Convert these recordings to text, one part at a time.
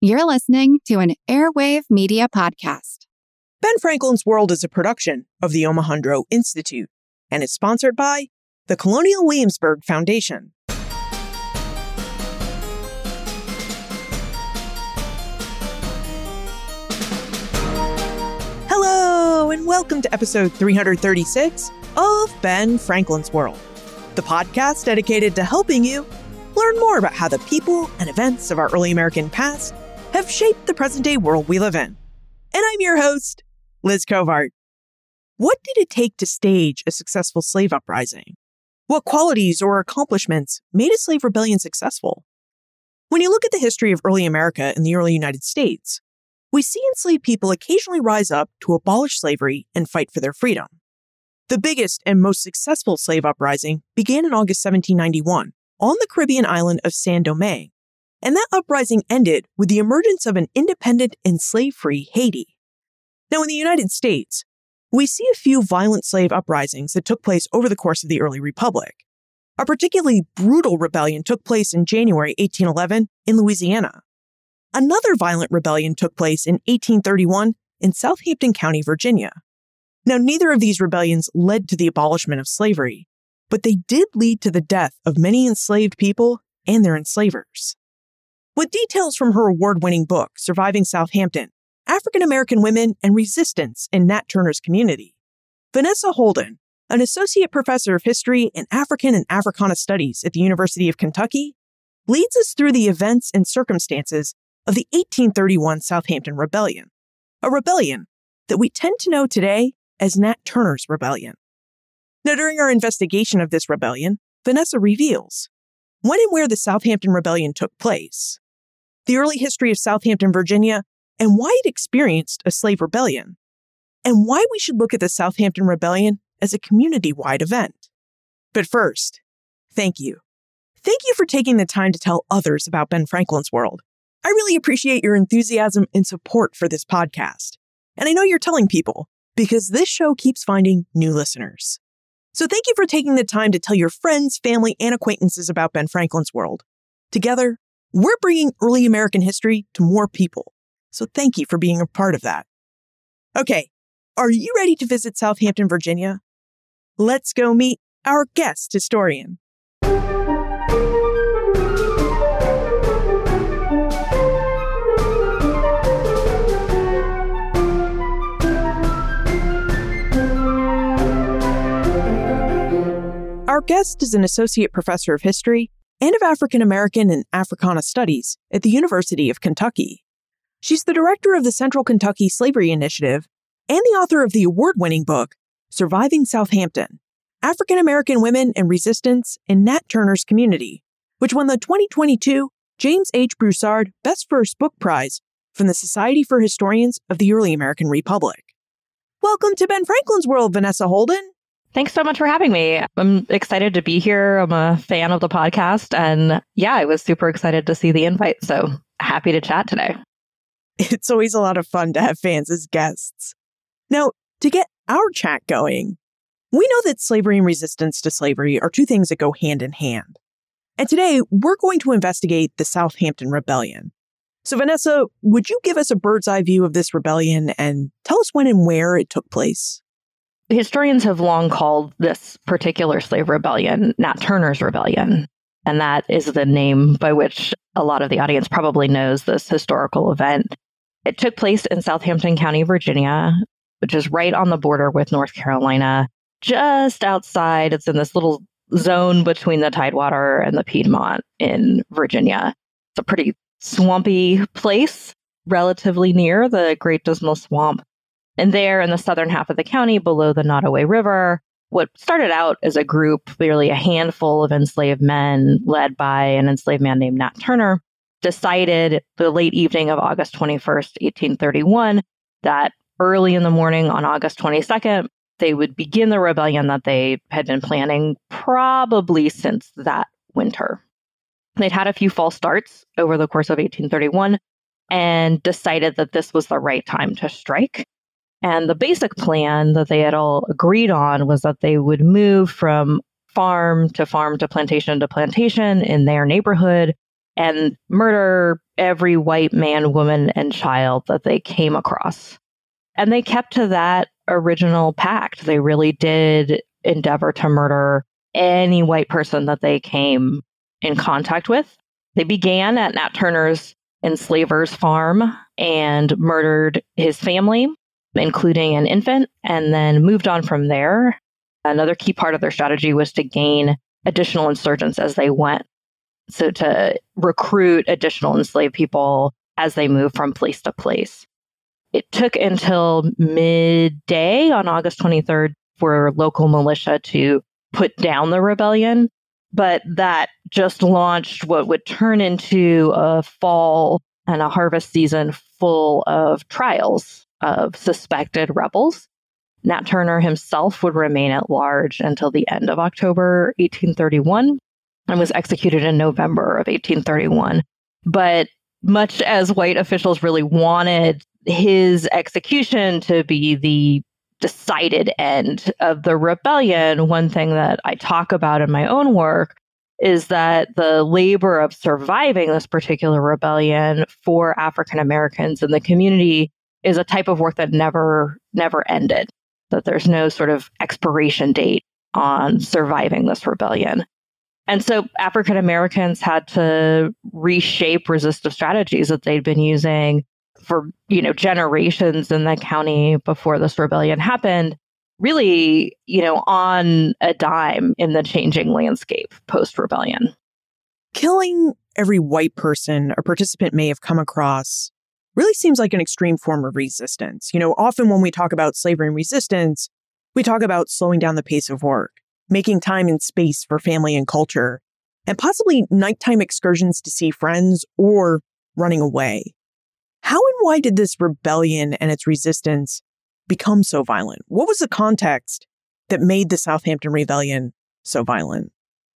You're listening to an Airwave Media Podcast. Ben Franklin's World is a production of the Omohundro Institute and is sponsored by the Colonial Williamsburg Foundation. Hello, and welcome to episode 336 of Ben Franklin's World, the podcast dedicated to helping you learn more about how the people and events of our early American past have shaped the present-day world we live in. And I'm your host, Liz Covart. What did it take to stage a successful slave uprising? What qualities or accomplishments made a slave rebellion successful? When you look at the history of early America and the early United States, we see enslaved people occasionally rise up to abolish slavery and fight for their freedom. The biggest and most successful slave uprising began in August 1791 on the Caribbean island of Saint-Domingue, and that uprising ended with the emergence of an independent and slave-free Haiti. Now, in the United States, we see a few violent slave uprisings that took place over the course of the early Republic. A particularly brutal rebellion took place in January 1811 in Louisiana. Another violent rebellion took place in 1831 in Southampton County, Virginia. Now, neither of these rebellions led to the abolishment of slavery, but they did lead to the death of many enslaved people and their enslavers. With details from her award-winning book, Surviving Southampton, African-American Women and Resistance in Nat Turner's Community, Vanessa Holden, an associate professor of history and African and Africana studies at the University of Kentucky, leads us through the events and circumstances of the 1831 Southampton Rebellion, a rebellion that we tend to know today as Nat Turner's Rebellion. Now, during our investigation of this rebellion, Vanessa reveals when and where the Southampton Rebellion took place, the early history of Southampton, Virginia, and why it experienced a slave rebellion, and why we should look at the Southampton Rebellion as a community-wide event. But first, thank you. Thank you for taking the time to tell others about Ben Franklin's World. I really appreciate your enthusiasm and support for this podcast. And I know you're telling people, because this show keeps finding new listeners. So thank you for taking the time to tell your friends, family, and acquaintances about Ben Franklin's World. Together, we're bringing early American history to more people. So thank you for being a part of that. Okay, are you ready to visit Southampton, Virginia? Let's go meet our guest historian. Our guest is an associate professor of history and of African American and Africana Studies at the University of Kentucky. She's the director of the Central Kentucky Slavery Initiative and the author of the award-winning book, Surviving Southampton, African American Women and Resistance in Nat Turner's Community, which won the 2022 James H. Broussard Best First Book Prize from the Society for Historians of the Early American Republic. Welcome to Ben Franklin's World, Vanessa Holden. Thanks so much for having me. I'm excited to be here. I'm a fan of the podcast. And yeah, I was super excited to see the invite. So happy to chat today. It's always a lot of fun to have fans as guests. Now, to get our chat going, we know that slavery and resistance to slavery are two things that go hand in hand. And today, we're going to investigate the Southampton Rebellion. So Vanessa, would you give us a bird's eye view of this rebellion and tell us when and where it took place? Historians have long called this particular slave rebellion Nat Turner's Rebellion, and that is the name by which a lot of the audience probably knows this historical event. It took place in Southampton County, Virginia, which is right on the border with North Carolina, just outside. It's in this little zone between the Tidewater and the Piedmont in Virginia. It's a pretty swampy place, relatively near the Great Dismal Swamp. And there in the southern half of the county, below the Nottoway River, what started out as a group, merely a handful of enslaved men led by an enslaved man named Nat Turner, decided the late evening of August 21st, 1831, that early in the morning on August 22nd, they would begin the rebellion that they had been planning probably since that winter. They'd had a few false starts over the course of 1831 and decided that this was the right time to strike. And the basic plan that they had all agreed on was that they would move from farm to plantation in their neighborhood and murder every white man, woman, and child that they came across. And they kept to that original pact. They really did endeavor to murder any white person that they came in contact with. They began at Nat Turner's enslaver's farm and murdered his family, including an infant, and then moved on from there. Another key part of their strategy was to gain additional insurgents as they went. So to recruit additional enslaved people as they moved from place to place. It took until midday on August 23rd for local militia to put down the rebellion, but that just launched what would turn into a fall and a harvest season full of trials of suspected rebels. Nat Turner himself would remain at large until the end of October 1831 and was executed in November of 1831. But much as white officials really wanted his execution to be the decided end of the rebellion, one thing that I talk about in my own work is that the labor of surviving this particular rebellion for African Americans in the community is a type of work that never ended, that there's no sort of expiration date on surviving this rebellion. And so African Americans had to reshape resistive strategies that they'd been using for, generations in the county before this rebellion happened, really, on a dime in the changing landscape post-rebellion. Killing every white person a participant may have come across really seems like an extreme form of resistance. Often when we talk about slavery and resistance, we talk about slowing down the pace of work, making time and space for family and culture, and possibly nighttime excursions to see friends or running away. How and why did this rebellion and its resistance become so violent? What was the context that made the Southampton Rebellion so violent?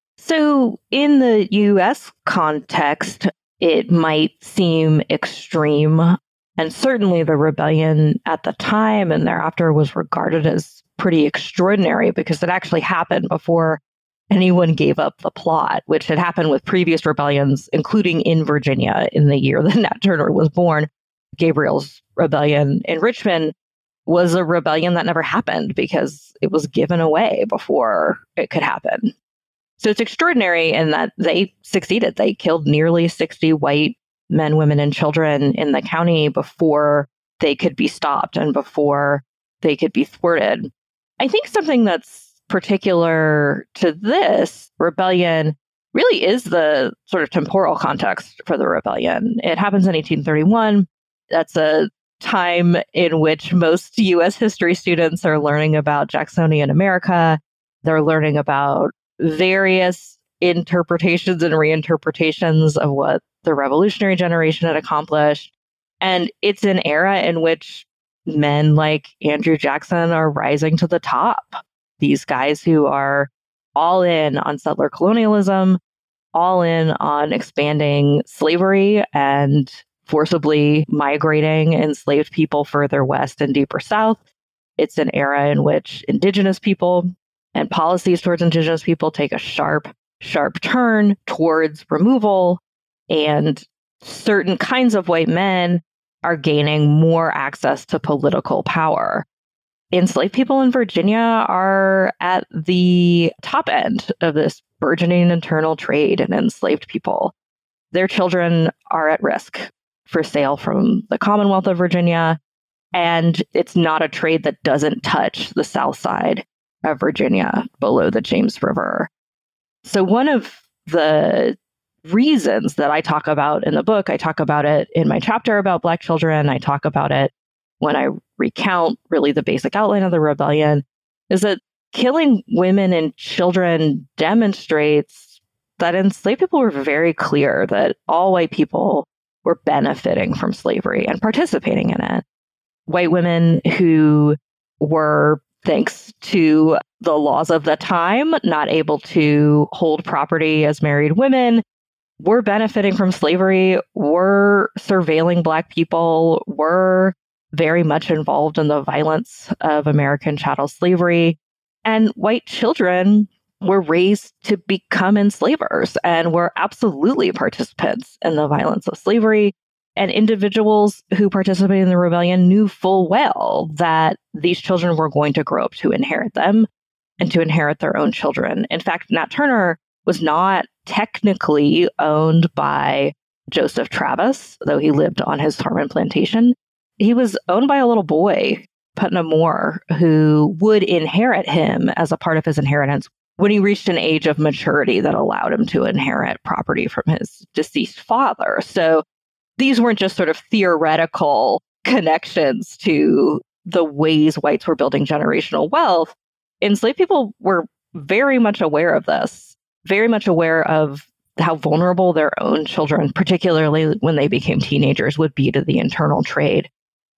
So in the U.S. context, it might seem extreme. And certainly the rebellion at the time and thereafter was regarded as pretty extraordinary because it actually happened before anyone gave up the plot, which had happened with previous rebellions, including in Virginia in the year that Nat Turner was born. Gabriel's rebellion in Richmond was a rebellion that never happened because it was given away before it could happen. So it's extraordinary in that they succeeded. They killed nearly 60 white men, women, and children in the county before they could be stopped and before they could be thwarted. I think something that's particular to this rebellion really is the sort of temporal context for the rebellion. It happens in 1831. That's a time in which most U.S. history students are learning about Jacksonian America. They're learning about various interpretations and reinterpretations of what the revolutionary generation had accomplished. And it's an era in which men like Andrew Jackson are rising to the top. These guys who are all in on settler colonialism, all in on expanding slavery and forcibly migrating enslaved people further west and deeper south. It's an era in which indigenous people and policies towards indigenous people take a sharp turn towards removal, and certain kinds of white men are gaining more access to political power. Enslaved people in Virginia are at the top end of this burgeoning internal trade in enslaved people. Their children are at risk for sale from the Commonwealth of Virginia, and it's not a trade that doesn't touch the south side of Virginia below the James River. So one of the reasons that I talk about in the book, I talk about it in my chapter about Black children, I talk about it when I recount really the basic outline of the rebellion, is that killing women and children demonstrates that enslaved people were very clear that all white people were benefiting from slavery and participating in it. White women who were, thanks to the laws of the time, not able to hold property as married women, were benefiting from slavery, were surveilling Black people, were very much involved in the violence of American chattel slavery. And white children were raised to become enslavers and were absolutely participants in the violence of slavery. And individuals who participated in the rebellion knew full well that these children were going to grow up to inherit them and to inherit their own children. In fact, Nat Turner was not technically owned by Joseph Travis, though he lived on his Harmon plantation. He was owned by a little boy, Putnam Moore, who would inherit him as a part of his inheritance when he reached an age of maturity that allowed him to inherit property from his deceased father. So these weren't just sort of theoretical connections to the ways whites were building generational wealth. Enslaved people were very much aware of this, very much aware of how vulnerable their own children, particularly when they became teenagers, would be to the internal trade.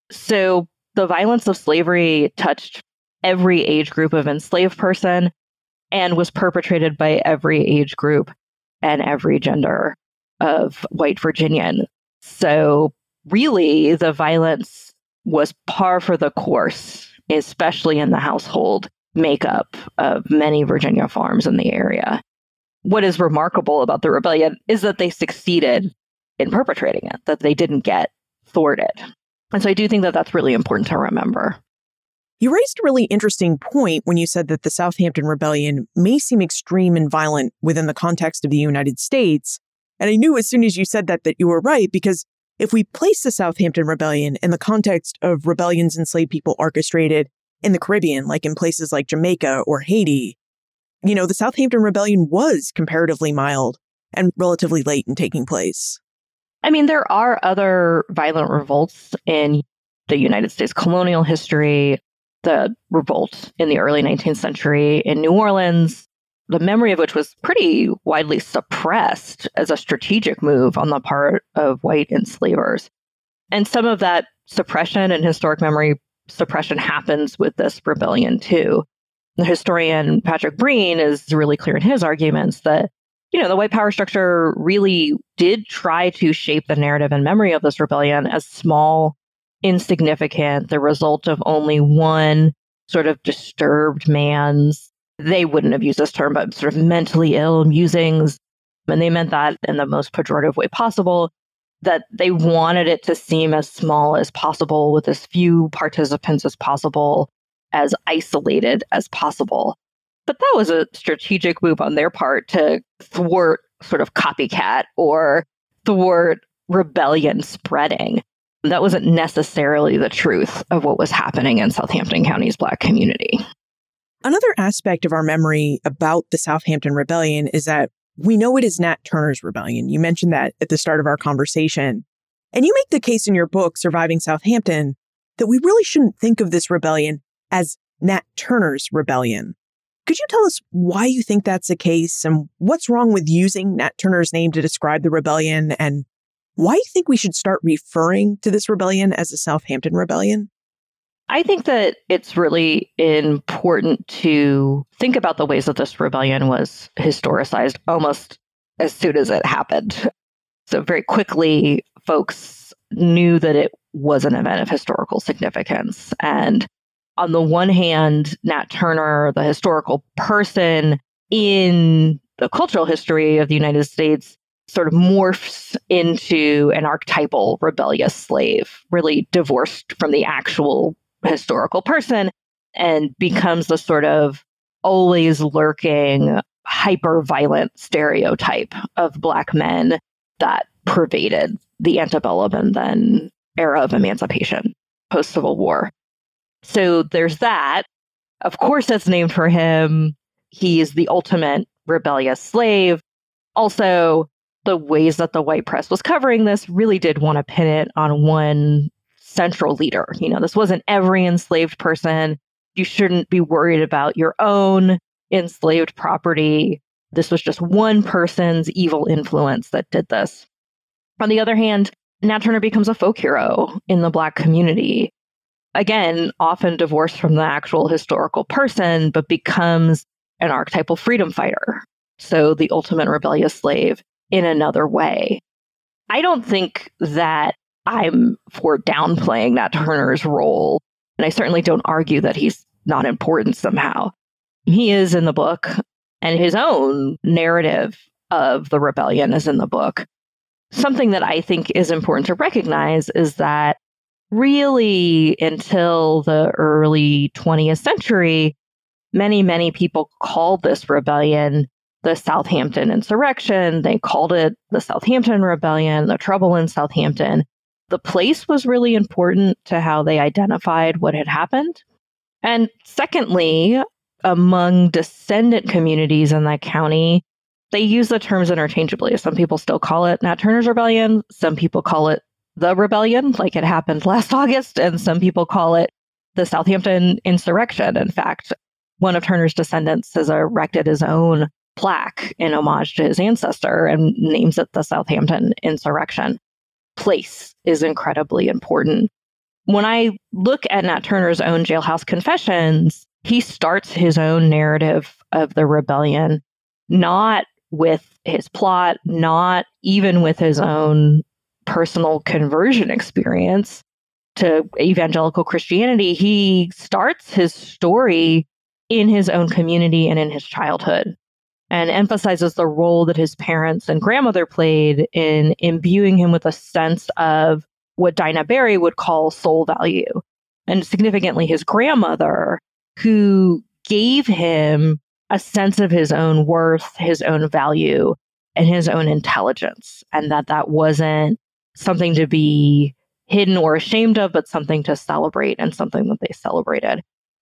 So the violence of slavery touched every age group of enslaved person and was perpetrated by every age group and every gender of white Virginian. So really, the violence was par for the course, especially in the household makeup of many Virginia farms in the area. What is remarkable about the rebellion is that they succeeded in perpetrating it, that they didn't get thwarted. And so I do think that that's really important to remember. You raised a really interesting point when you said that the Southampton Rebellion may seem extreme and violent within the context of the United States. And I knew as soon as you said that you were right, because if we place the Southampton Rebellion in the context of rebellions enslaved people orchestrated in the Caribbean, like in places like Jamaica or Haiti, the Southampton Rebellion was comparatively mild and relatively late in taking place. I mean, there are other violent revolts in the United States colonial history. The revolt in the early 19th century in New Orleans, the memory of which was pretty widely suppressed as a strategic move on the part of white enslavers. And some of that suppression and historic memory suppression happens with this rebellion too. The historian Patrick Breen is really clear in his arguments that, the white power structure really did try to shape the narrative and memory of this rebellion as small, insignificant, the result of only one sort of disturbed man's, they wouldn't have used this term, but sort of mentally ill musings. And they meant that in the most pejorative way possible, that they wanted it to seem as small as possible with as few participants as possible, as isolated as possible. But that was a strategic move on their part to thwart sort of copycat or thwart rebellion spreading. That wasn't necessarily the truth of what was happening in Southampton County's Black community. Another aspect of our memory about the Southampton Rebellion is that we know it is Nat Turner's rebellion. You mentioned that at the start of our conversation. And you make the case in your book, Surviving Southampton, that we really shouldn't think of this rebellion as Nat Turner's rebellion. Could you tell us why you think that's the case and what's wrong with using Nat Turner's name to describe the rebellion and why you think we should start referring to this rebellion as the Southampton Rebellion? I think that it's really important to think about the ways that this rebellion was historicized almost as soon as it happened. So very quickly, folks knew that it was an event of historical significance. And on the one hand, Nat Turner, the historical person in the cultural history of the United States, sort of morphs into an archetypal rebellious slave, really divorced from the actual historical person, and becomes the sort of always lurking, hyper-violent stereotype of Black men that pervaded the antebellum and then era of emancipation, post-Civil War. So there's that. Of course, it's named for him. He is the ultimate rebellious slave. Also, the ways that the white press was covering this really did want to pin it on one central leader. This wasn't every enslaved person. You shouldn't be worried about your own enslaved property. This was just one person's evil influence that did this. On the other hand, Nat Turner becomes a folk hero in the Black community. Again, often divorced from the actual historical person, but becomes an archetypal freedom fighter. So the ultimate rebellious slave in another way. I don't think that I'm for downplaying Nat Turner's role, and I certainly don't argue that he's not important somehow. He is in the book And his own narrative of the rebellion is in the book. Something that I think is important to recognize is that really until the early 20th century, many people called this rebellion the Southampton Insurrection. They called it the Southampton Rebellion, the Trouble in Southampton. The place was really important to how they identified what had happened. And secondly, among descendant communities in that county, they use the terms interchangeably. Some people still call it Nat Turner's Rebellion. Some people call it the Rebellion, like it happened last August. And some people call it the Southampton Insurrection. In fact, one of Turner's descendants has erected his own plaque in homage to his ancestor and names it the Southampton Insurrection. Place is incredibly important. When I look at Nat Turner's own Jailhouse Confessions, he starts his own narrative of the rebellion, not with his plot, not even with his own personal conversion experience to evangelical Christianity. He starts his story in his own community and in his childhood, and emphasizes the role that his parents and grandmother played in imbuing him with a sense of what Dinah Barry would call soul value. And significantly, his grandmother, who gave him a sense of his own worth, his own value, and his own intelligence, and that wasn't something to be hidden or ashamed of, but something to celebrate and something that they celebrated.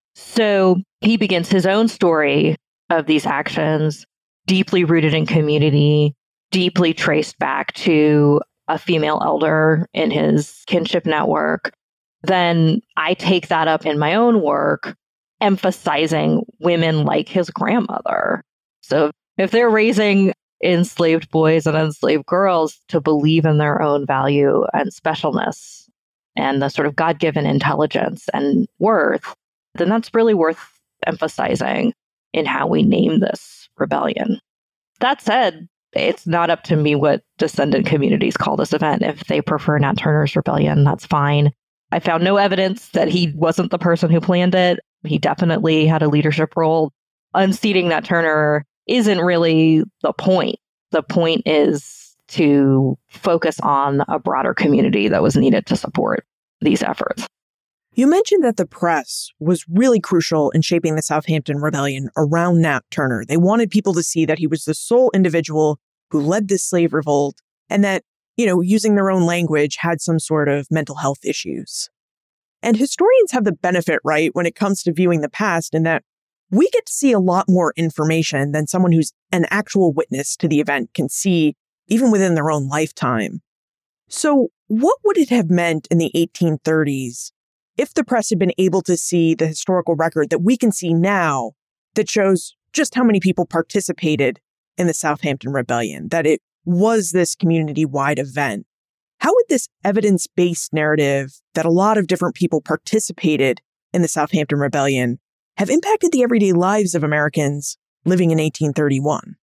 So he begins his own story of these actions, deeply rooted in community, deeply traced back to a female elder in his kinship network. Then I take that up in my own work, emphasizing women like his grandmother. So if they're raising enslaved boys and enslaved girls to believe in their own value and specialness and the sort of God-given intelligence and worth, then that's really worth emphasizing in how we name this rebellion. That said, it's not up to me what descendant communities call this event. If they prefer Nat Turner's Rebellion, that's fine. I found no evidence that he wasn't the person who planned it. He definitely had a leadership role. Unseating Nat Turner isn't really the point. The point is to focus on a broader community that was needed to support these efforts. You mentioned that the press was really crucial in shaping the Southampton Rebellion around Nat Turner. They wanted people to see that he was the sole individual who led this slave revolt and that, using their own language, had some sort of mental health issues. And historians have the benefit, right, when it comes to viewing the past, in that we get to see a lot more information than someone who's an actual witness to the event can see, even within their own lifetime. So what would it have meant in the 1830s if the press had been able to see the historical record that we can see now that shows just how many people participated in the Southampton Rebellion, that it was this community-wide event? How would this evidence-based narrative that a lot of different people participated in the Southampton Rebellion have impacted the everyday lives of Americans living in 1831?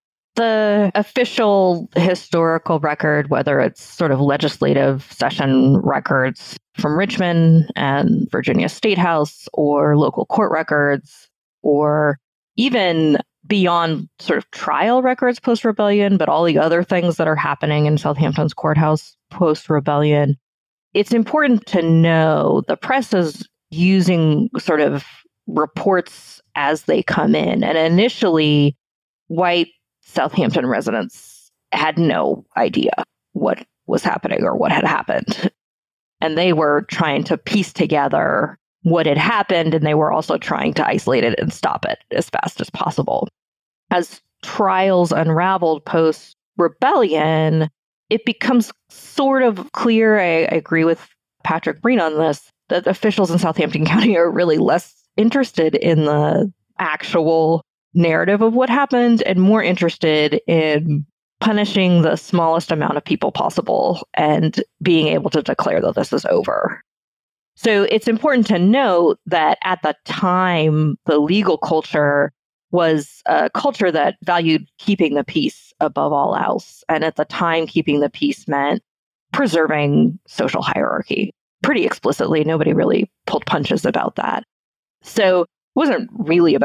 The official historical record, whether it's sort of legislative session records from Richmond and Virginia State House, or local court records, or even beyond sort of trial records post-rebellion, but all the other things that are happening in Southampton's courthouse post-rebellion, it's important to know the press is using sort of reports as they come in. And initially, white Southampton residents had no idea what was happening or what had happened. And they were trying to piece together what had happened, and they were also trying to isolate it and stop it as fast as possible. As trials unraveled post-rebellion, it becomes sort of clear, I agree with Patrick Breen on this, that officials in Southampton County are really less interested in the actual narrative of what happened and more interested in punishing the smallest amount of people possible and being able to declare that this is over. So it's important to note that at the time, the legal culture was a culture that valued keeping the peace above all else. And at the time, keeping the peace meant preserving social hierarchy. Pretty explicitly, nobody really pulled punches about that. So it wasn't really about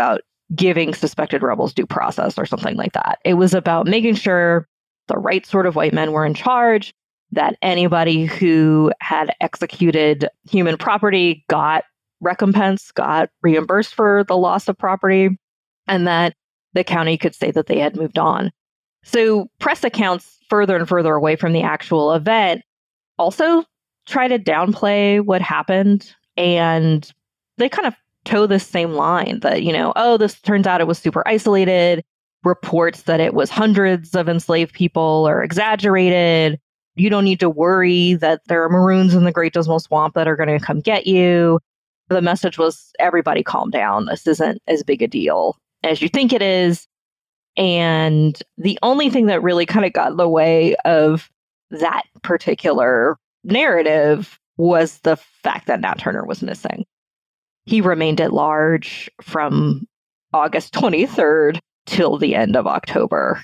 giving suspected rebels due process or something like that. It was about making sure the right sort of white men were in charge, that anybody who had executed human property got recompense, got reimbursed for the loss of property, and that the county could say that they had moved on. So press accounts further and further away from the actual event also try to downplay what happened. And they kind of toe this same line that, oh, this turns out it was super isolated. Reports that it was hundreds of enslaved people are exaggerated. You don't need to worry that there are Maroons in the Great Dismal Swamp that are going to come get you. The message was, everybody calm down. This isn't as big a deal as you think it is. And the only thing that really kind of got in the way of that particular narrative was the fact that Nat Turner was missing. He remained at large from August 23rd till the end of October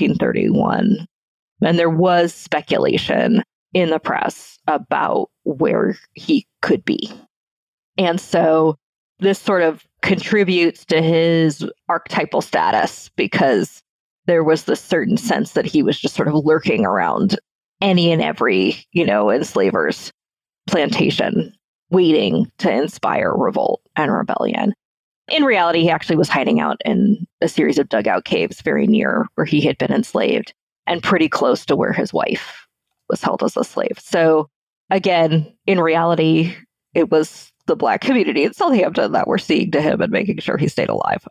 1831. And there was speculation in the press about where he could be. And so this sort of contributes to his archetypal status, because there was this certain sense that he was just sort of lurking around any and every, enslaver's plantation, waiting to inspire revolt and rebellion. In reality, he actually was hiding out in a series of dugout caves very near where he had been enslaved and pretty close to where his wife was held as a slave. So again, in reality, it was the Black community in Southampton that were seeing to him and making sure he stayed alive.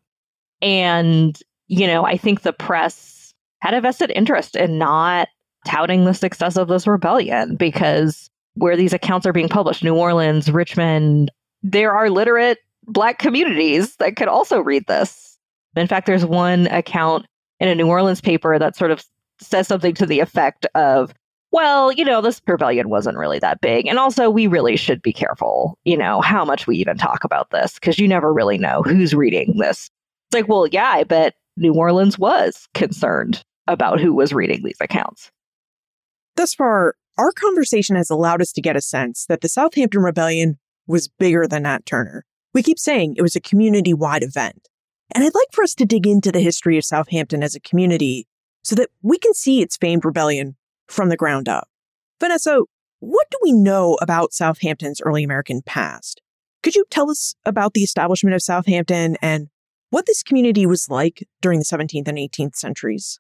And, I think the press had a vested interest in not touting the success of this rebellion, because where these accounts are being published, New Orleans, Richmond, there are literate Black communities that could also read this. In fact, there's one account in a New Orleans paper that sort of says something to the effect of, well, this rebellion wasn't really that big. And also, we really should be careful, how much we even talk about this, because you never really know who's reading this. It's like, well, yeah, I bet New Orleans was concerned about who was reading these accounts. Thus far, our conversation has allowed us to get a sense that the Southampton Rebellion was bigger than Nat Turner. We keep saying it was a community-wide event. And I'd like for us to dig into the history of Southampton as a community so that we can see its famed rebellion from the ground up. Vanessa, what do we know about Southampton's early American past? Could you tell us about the establishment of Southampton and what this community was like during the 17th and 18th centuries?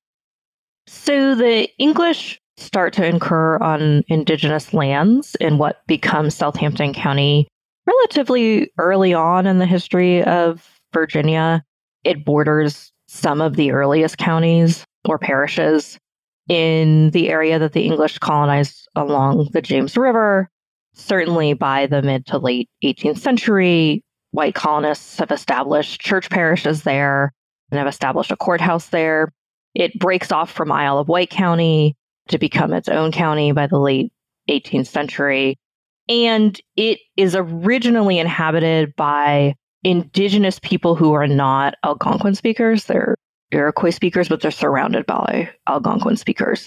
So the English start to incur on indigenous lands in what becomes Southampton County relatively early on in the history of Virginia. It borders some of the earliest counties or parishes in the area that the English colonized along the James River. Certainly by the mid to late 18th century, white colonists have established church parishes there and have established a courthouse there. It breaks off from Isle of Wight County to become its own county by the late 18th century. And it is originally inhabited by indigenous people who are not Algonquin speakers. They're Iroquois speakers, but they're surrounded by Algonquin speakers.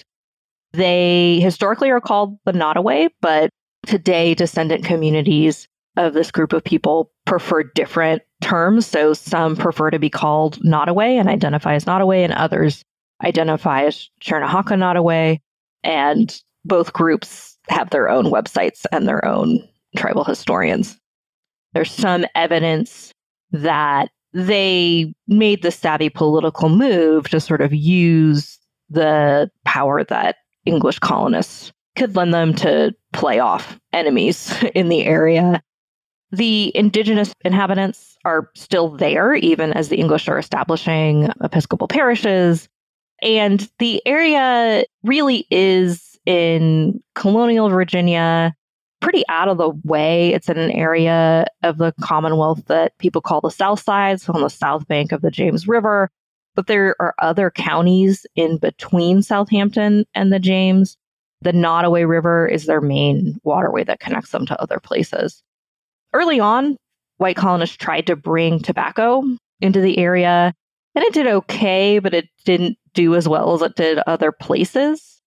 They historically are called the Nottoway, but today descendant communities of this group of people prefer different terms. So some prefer to be called Nottoway and identify as Nottoway, and others identify as Chernahaka Nottoway. And both groups have their own websites and their own tribal historians. There's some evidence that they made the savvy political move to sort of use the power that English colonists could lend them to play off enemies in the area. The indigenous inhabitants are still there, even as the English are establishing Episcopal parishes. And the area really is in colonial Virginia, pretty out of the way. It's in an area of the Commonwealth that people call the South Side, so on the south bank of the James River. But there are other counties in between Southampton and the James. The Nottoway River is their main waterway that connects them to other places. Early on, white colonists tried to bring tobacco into the area, and it did okay, but it didn't do as well as it did other places.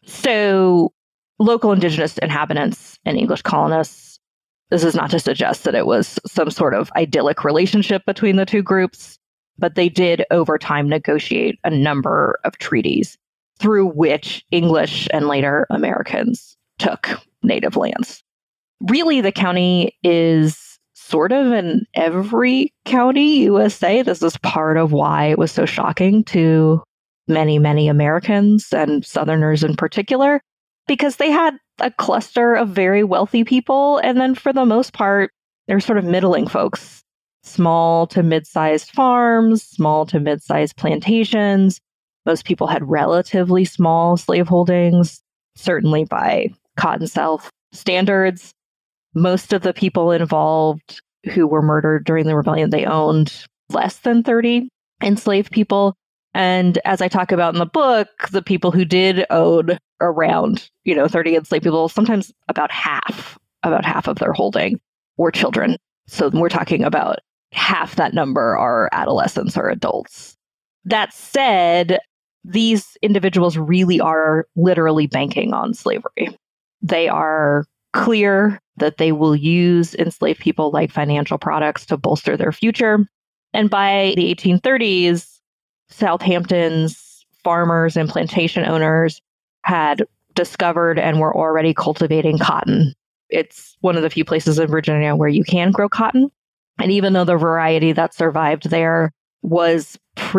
So local indigenous inhabitants and English colonists, this is not to suggest that it was some sort of idyllic relationship between the two groups. but they did over time negotiate a number of treaties through which English and later Americans took native lands. Really, the county is sort of in every county USA. This is part of why it was so shocking to many, many Americans and Southerners in particular, because they had a cluster of very wealthy people. And then for the most part, they're sort of middling folks, small to mid-sized farms, small to mid-sized plantations. Most people had relatively small slaveholdings, certainly by Cotton South standards. Most of the people involved who were murdered during the rebellion, they owned less than 30 enslaved people. And as I talk about in the book, the people who did own around, 30 enslaved people, sometimes about half of their holding were children. So we're talking about half that number are adolescents or adults. That said, these individuals really are literally banking on slavery. They are clear that they will use enslaved people like financial products to bolster their future. And by the 1830s, Southampton's farmers and plantation owners had discovered and were already cultivating cotton. It's one of the few places in Virginia where you can grow cotton. And even though the variety that survived there was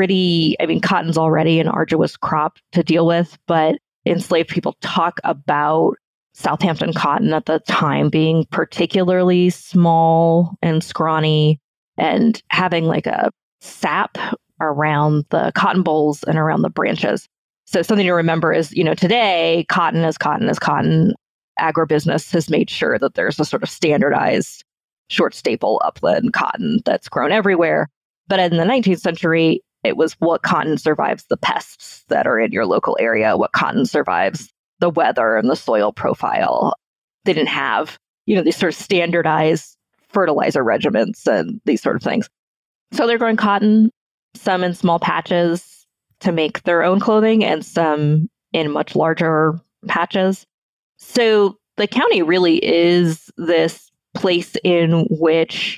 cotton's already an arduous crop to deal with, but enslaved people talk about Southampton cotton at the time being particularly small and scrawny and having like a sap around the cotton bolls and around the branches. So something to remember is, today, cotton is cotton is cotton. Agribusiness has made sure that there's a sort of standardized short staple upland cotton that's grown everywhere. But in the 19th century, it was what cotton survives the pests that are in your local area, what cotton survives the weather and the soil profile. They didn't have, these sort of standardized fertilizer regimens and these sort of things. So they're growing cotton, some in small patches to make their own clothing and some in much larger patches. So the county really is this place in which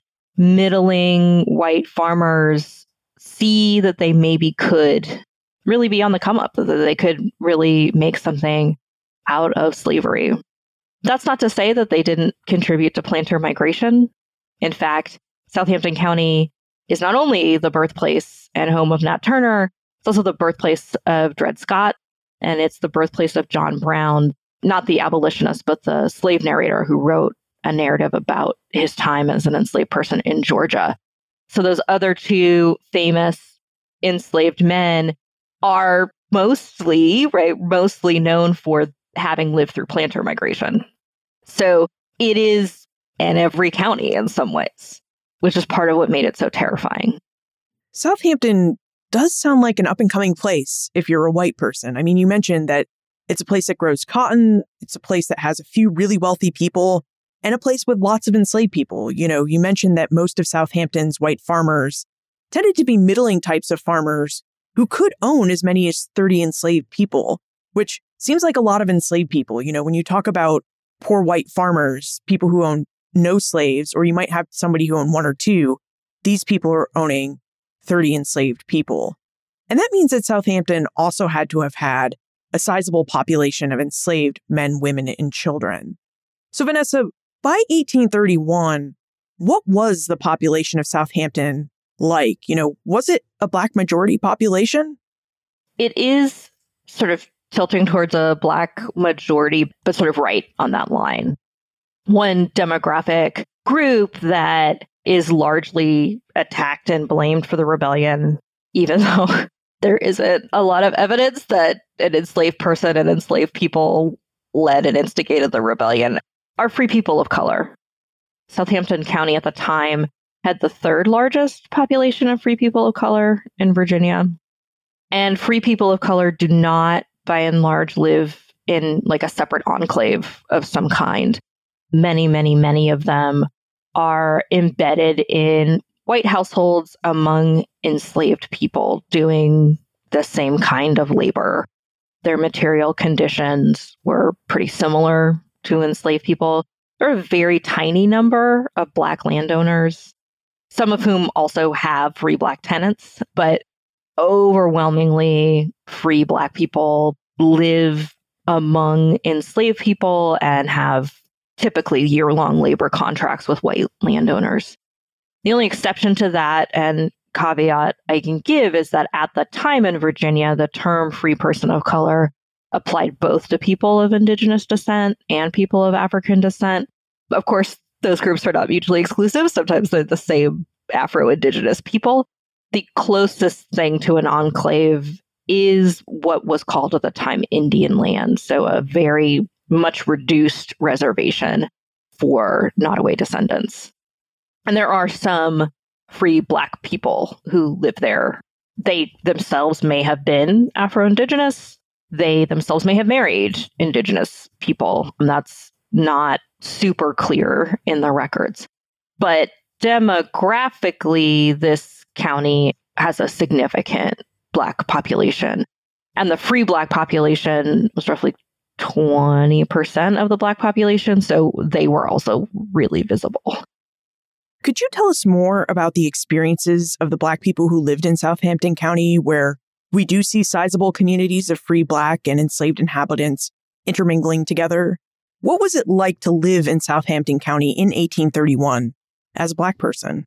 middling white farmers see that they maybe could really be on the come up, that they could really make something out of slavery. That's not to say that they didn't contribute to planter migration. In fact, Southampton County is not only the birthplace and home of Nat Turner, it's also the birthplace of Dred Scott, and it's the birthplace of John Brown, not the abolitionist, but the slave narrator who wrote a narrative about his time as an enslaved person in Georgia. So those other two famous enslaved men are mostly known for having lived through planter migration. So it is in every county in some ways, which is part of what made it so terrifying. Southampton does sound like an up-and-coming place if you're a white person. I mean, you mentioned that it's a place that grows cotton, it's a place that has a few really wealthy people, and a place with lots of enslaved people. You mentioned that most of Southampton's white farmers tended to be middling types of farmers who could own as many as 30 enslaved people, which seems like a lot of enslaved people. When you talk about poor white farmers, people who own no slaves, or you might have somebody who owned one or two, these people are owning 30 enslaved people. And that means that Southampton also had to have had a sizable population of enslaved men, women, and children. So Vanessa, by 1831, what was the population of Southampton like? Was it a Black majority population? It is sort of tilting towards a Black majority, but sort of right on that line. One demographic group that is largely attacked and blamed for the rebellion, even though there isn't a lot of evidence that an enslaved person and enslaved people led and instigated the rebellion, are free people of color. Southampton County at the time had the third largest population of free people of color in Virginia. And free people of color do not, by and large, live in like a separate enclave of some kind. Many, many, many of them are embedded in white households among enslaved people doing the same kind of labor. Their material conditions were pretty similar to enslaved people. There are a very tiny number of Black landowners. some of whom also have free Black tenants, but overwhelmingly free Black people live among enslaved people and have typically year-long labor contracts with white landowners. The only exception to that and caveat I can give is that at the time in Virginia, the term free person of color applied both to people of indigenous descent and people of African descent. Of course, those groups are not mutually exclusive. Sometimes they're the same Afro-Indigenous people. The closest thing to an enclave is what was called at the time Indian land, so a very much reduced reservation for Nottoway descendants. And there are some free Black people who live there. They themselves may have been Afro-Indigenous. They themselves may have married Indigenous people. And that's not super clear in the records. But demographically, this county has a significant Black population. And the free Black population was roughly 20% of the Black population. So they were also really visible. Could you tell us more about the experiences of the Black people who lived in Southampton County, where we do see sizable communities of free Black and enslaved inhabitants intermingling together? What was it like to live in Southampton County in 1831 as a Black person?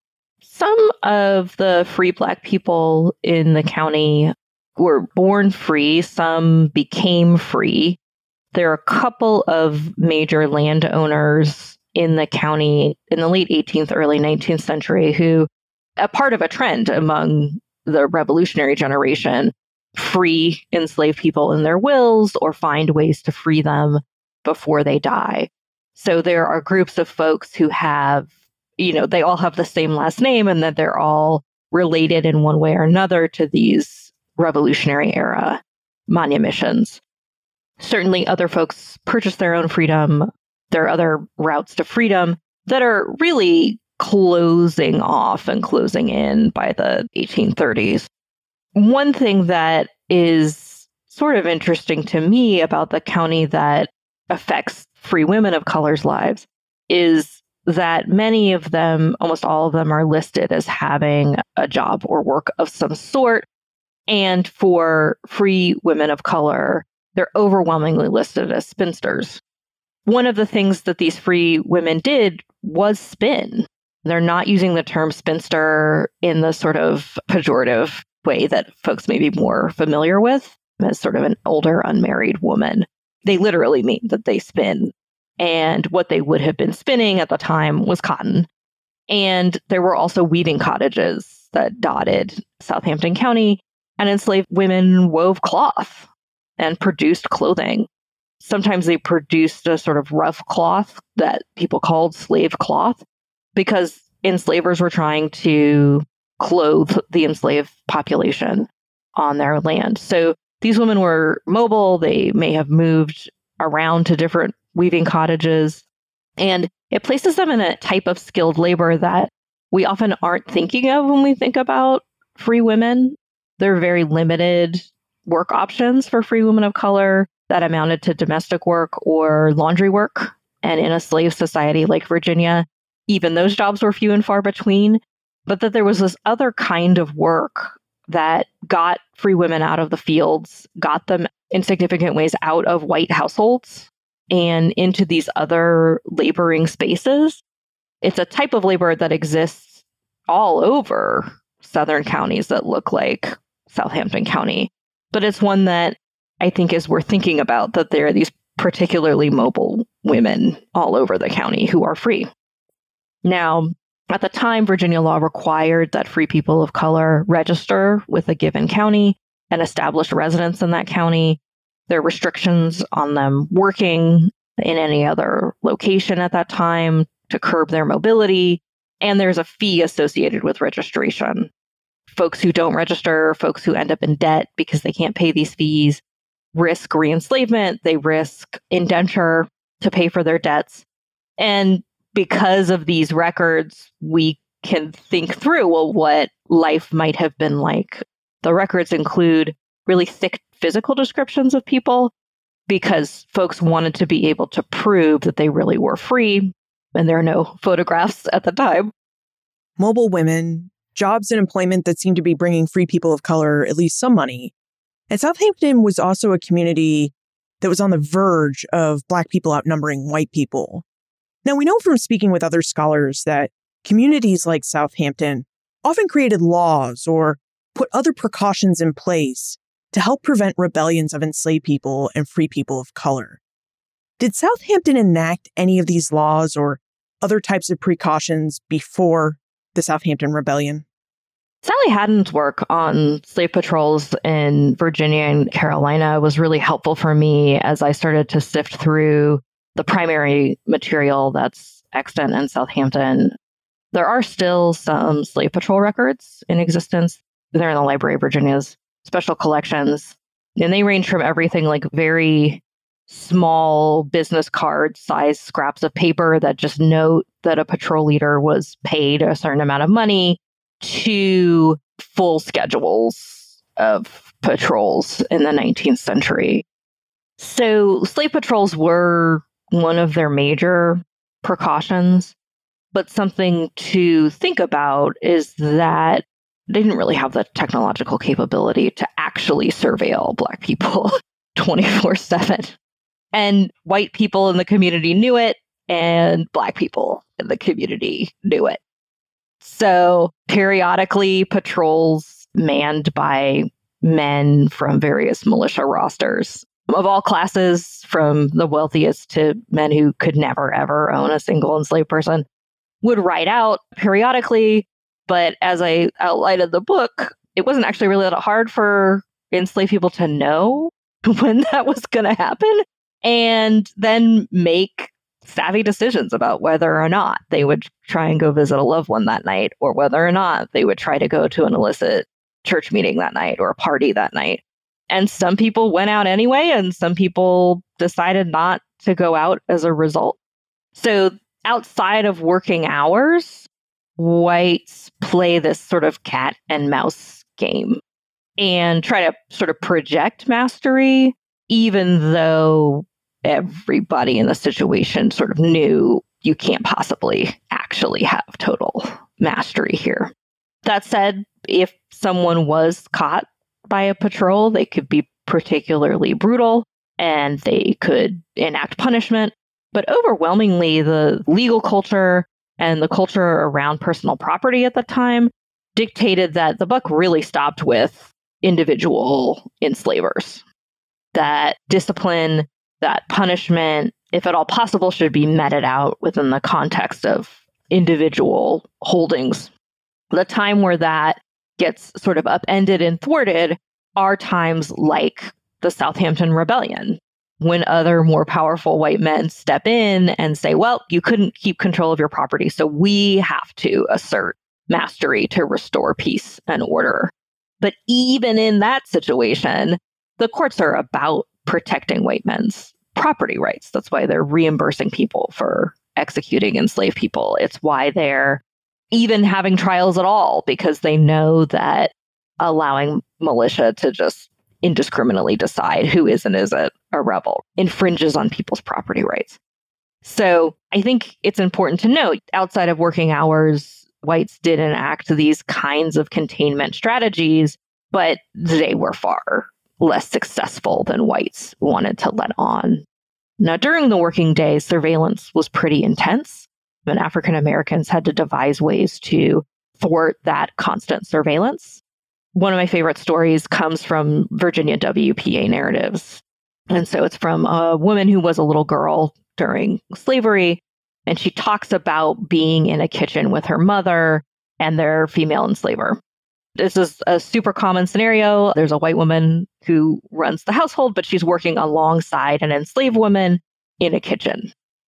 Some of the free Black people in the county were born free. Some became free. There are a couple of major landowners in the county in the late 18th, early 19th century who, a part of a trend among the revolutionary generation, free enslaved people in their wills or find ways to free them before they die. So there are groups of folks who have, they all have the same last name and that they're all related in one way or another to these Revolutionary era manumissions. Certainly other folks purchase their own freedom. There are other routes to freedom that are really closing off and closing in by the 1830s. One thing that is sort of interesting to me about the county that affects free women of color's lives is that many of them, almost all of them, are listed as having a job or work of some sort. And for free women of color, they're overwhelmingly listed as spinsters. One of the things that these free women did was spin. They're not using the term spinster in the sort of pejorative way that folks may be more familiar with as sort of an older unmarried woman. They literally mean that they spin. And what they would have been spinning at the time was cotton. And there were also weaving cottages that dotted Southampton County, and enslaved women wove cloth and produced clothing. Sometimes they produced a sort of rough cloth that people called slave cloth because enslavers were trying to clothe the enslaved population on their land. So these women were mobile. They may have moved around to different weaving cottages, and it places them in a type of skilled labor that we often aren't thinking of when we think about free women. There are very limited work options for free women of color that amounted to domestic work or laundry work. And in a slave society like Virginia, even those jobs were few and far between. But that there was this other kind of work that got free women out of the fields, got them in significant ways out of white households and into these other laboring spaces. It's a type of labor that exists all over southern counties that look like Southampton County. But it's one that I think is worth thinking about, that there are these particularly mobile women all over the county who are free. Now, at the time, Virginia law required that free people of color register with a given county and establish residence in that county. There are restrictions on them working in any other location at that time to curb their mobility. And there's a fee associated with registration. Folks who don't register, folks who end up in debt because they can't pay these fees, risk re-enslavement. They risk indenture to pay for their debts. And because of these records, we can think through, well, what life might have been like. The records include really thick physical descriptions of people because folks wanted to be able to prove that they really were free. And there are no photographs at the time. mobile women, jobs and employment that seemed to be bringing free people of color at least some money. And Southampton was also a community that was on the verge of Black people outnumbering white people. Now, we know from speaking with other scholars that communities like Southampton often created laws or put other precautions in place to help prevent rebellions of enslaved people and free people of color. Did Southampton enact any of these laws or other types of precautions before the Southampton Rebellion? Sally Haddon's work on slave patrols in Virginia and Carolina was really helpful for me as I started to sift through the primary material that's extant in Southampton. There are still some slave patrol records in existence. They're in the Library of Virginia's special collections, and they range from everything like very small business card size scraps of paper that just note that a patrol leader was paid a certain amount of money to full schedules of patrols in the 19th century. So slave patrols were one of their major precautions, but something to think about is that they didn't really have the technological capability to actually surveil Black people 24/7. And white people in the community knew it, and Black people in the community knew it. So periodically, patrols manned by men from various militia rosters of all classes, from the wealthiest to men who could never, ever own a single enslaved person, would ride out periodically. But as I outlined in the book, it wasn't actually really that hard for enslaved people to know when that was going to happen and then make savvy decisions about whether or not they would try and go visit a loved one that night, or whether or not they would try to go to an illicit church meeting that night or a party that night. And some people went out anyway, and some people decided not to go out as a result. So outside of working hours, whites play this sort of cat and mouse game and try to sort of project mastery, even though everybody in the situation sort of knew you can't possibly actually have total mastery here. That said, if someone was caught by a patrol, they could be particularly brutal and they could enact punishment. But overwhelmingly, the legal culture and the culture around personal property at the time dictated that the buck really stopped with individual enslavers. That discipline, that punishment, if at all possible, should be meted out within the context of individual holdings. The time where that gets sort of upended and thwarted are times like the Southampton Rebellion, when other more powerful white men step in and say, well, you couldn't keep control of your property, so we have to assert mastery to restore peace and order. But even in that situation, the courts are about protecting white men's property rights. That's why they're reimbursing people for executing enslaved people. It's why they're even having trials at all, because they know that allowing militia to just indiscriminately decide who is and isn't a rebel infringes on people's property rights. So I think it's important to note, outside of working hours, whites did enact these kinds of containment strategies, but they were far less successful than whites wanted to let on. Now, during the working day, surveillance was pretty intense, and African Americans had to devise ways to thwart that constant surveillance. One of my favorite stories comes from Virginia WPA narratives. And so it's from a woman who was a little girl during slavery, and she talks about being in a kitchen with her mother and their female enslaver. This is a super common scenario. There's a white woman who runs the household, but she's working alongside an enslaved woman in a kitchen.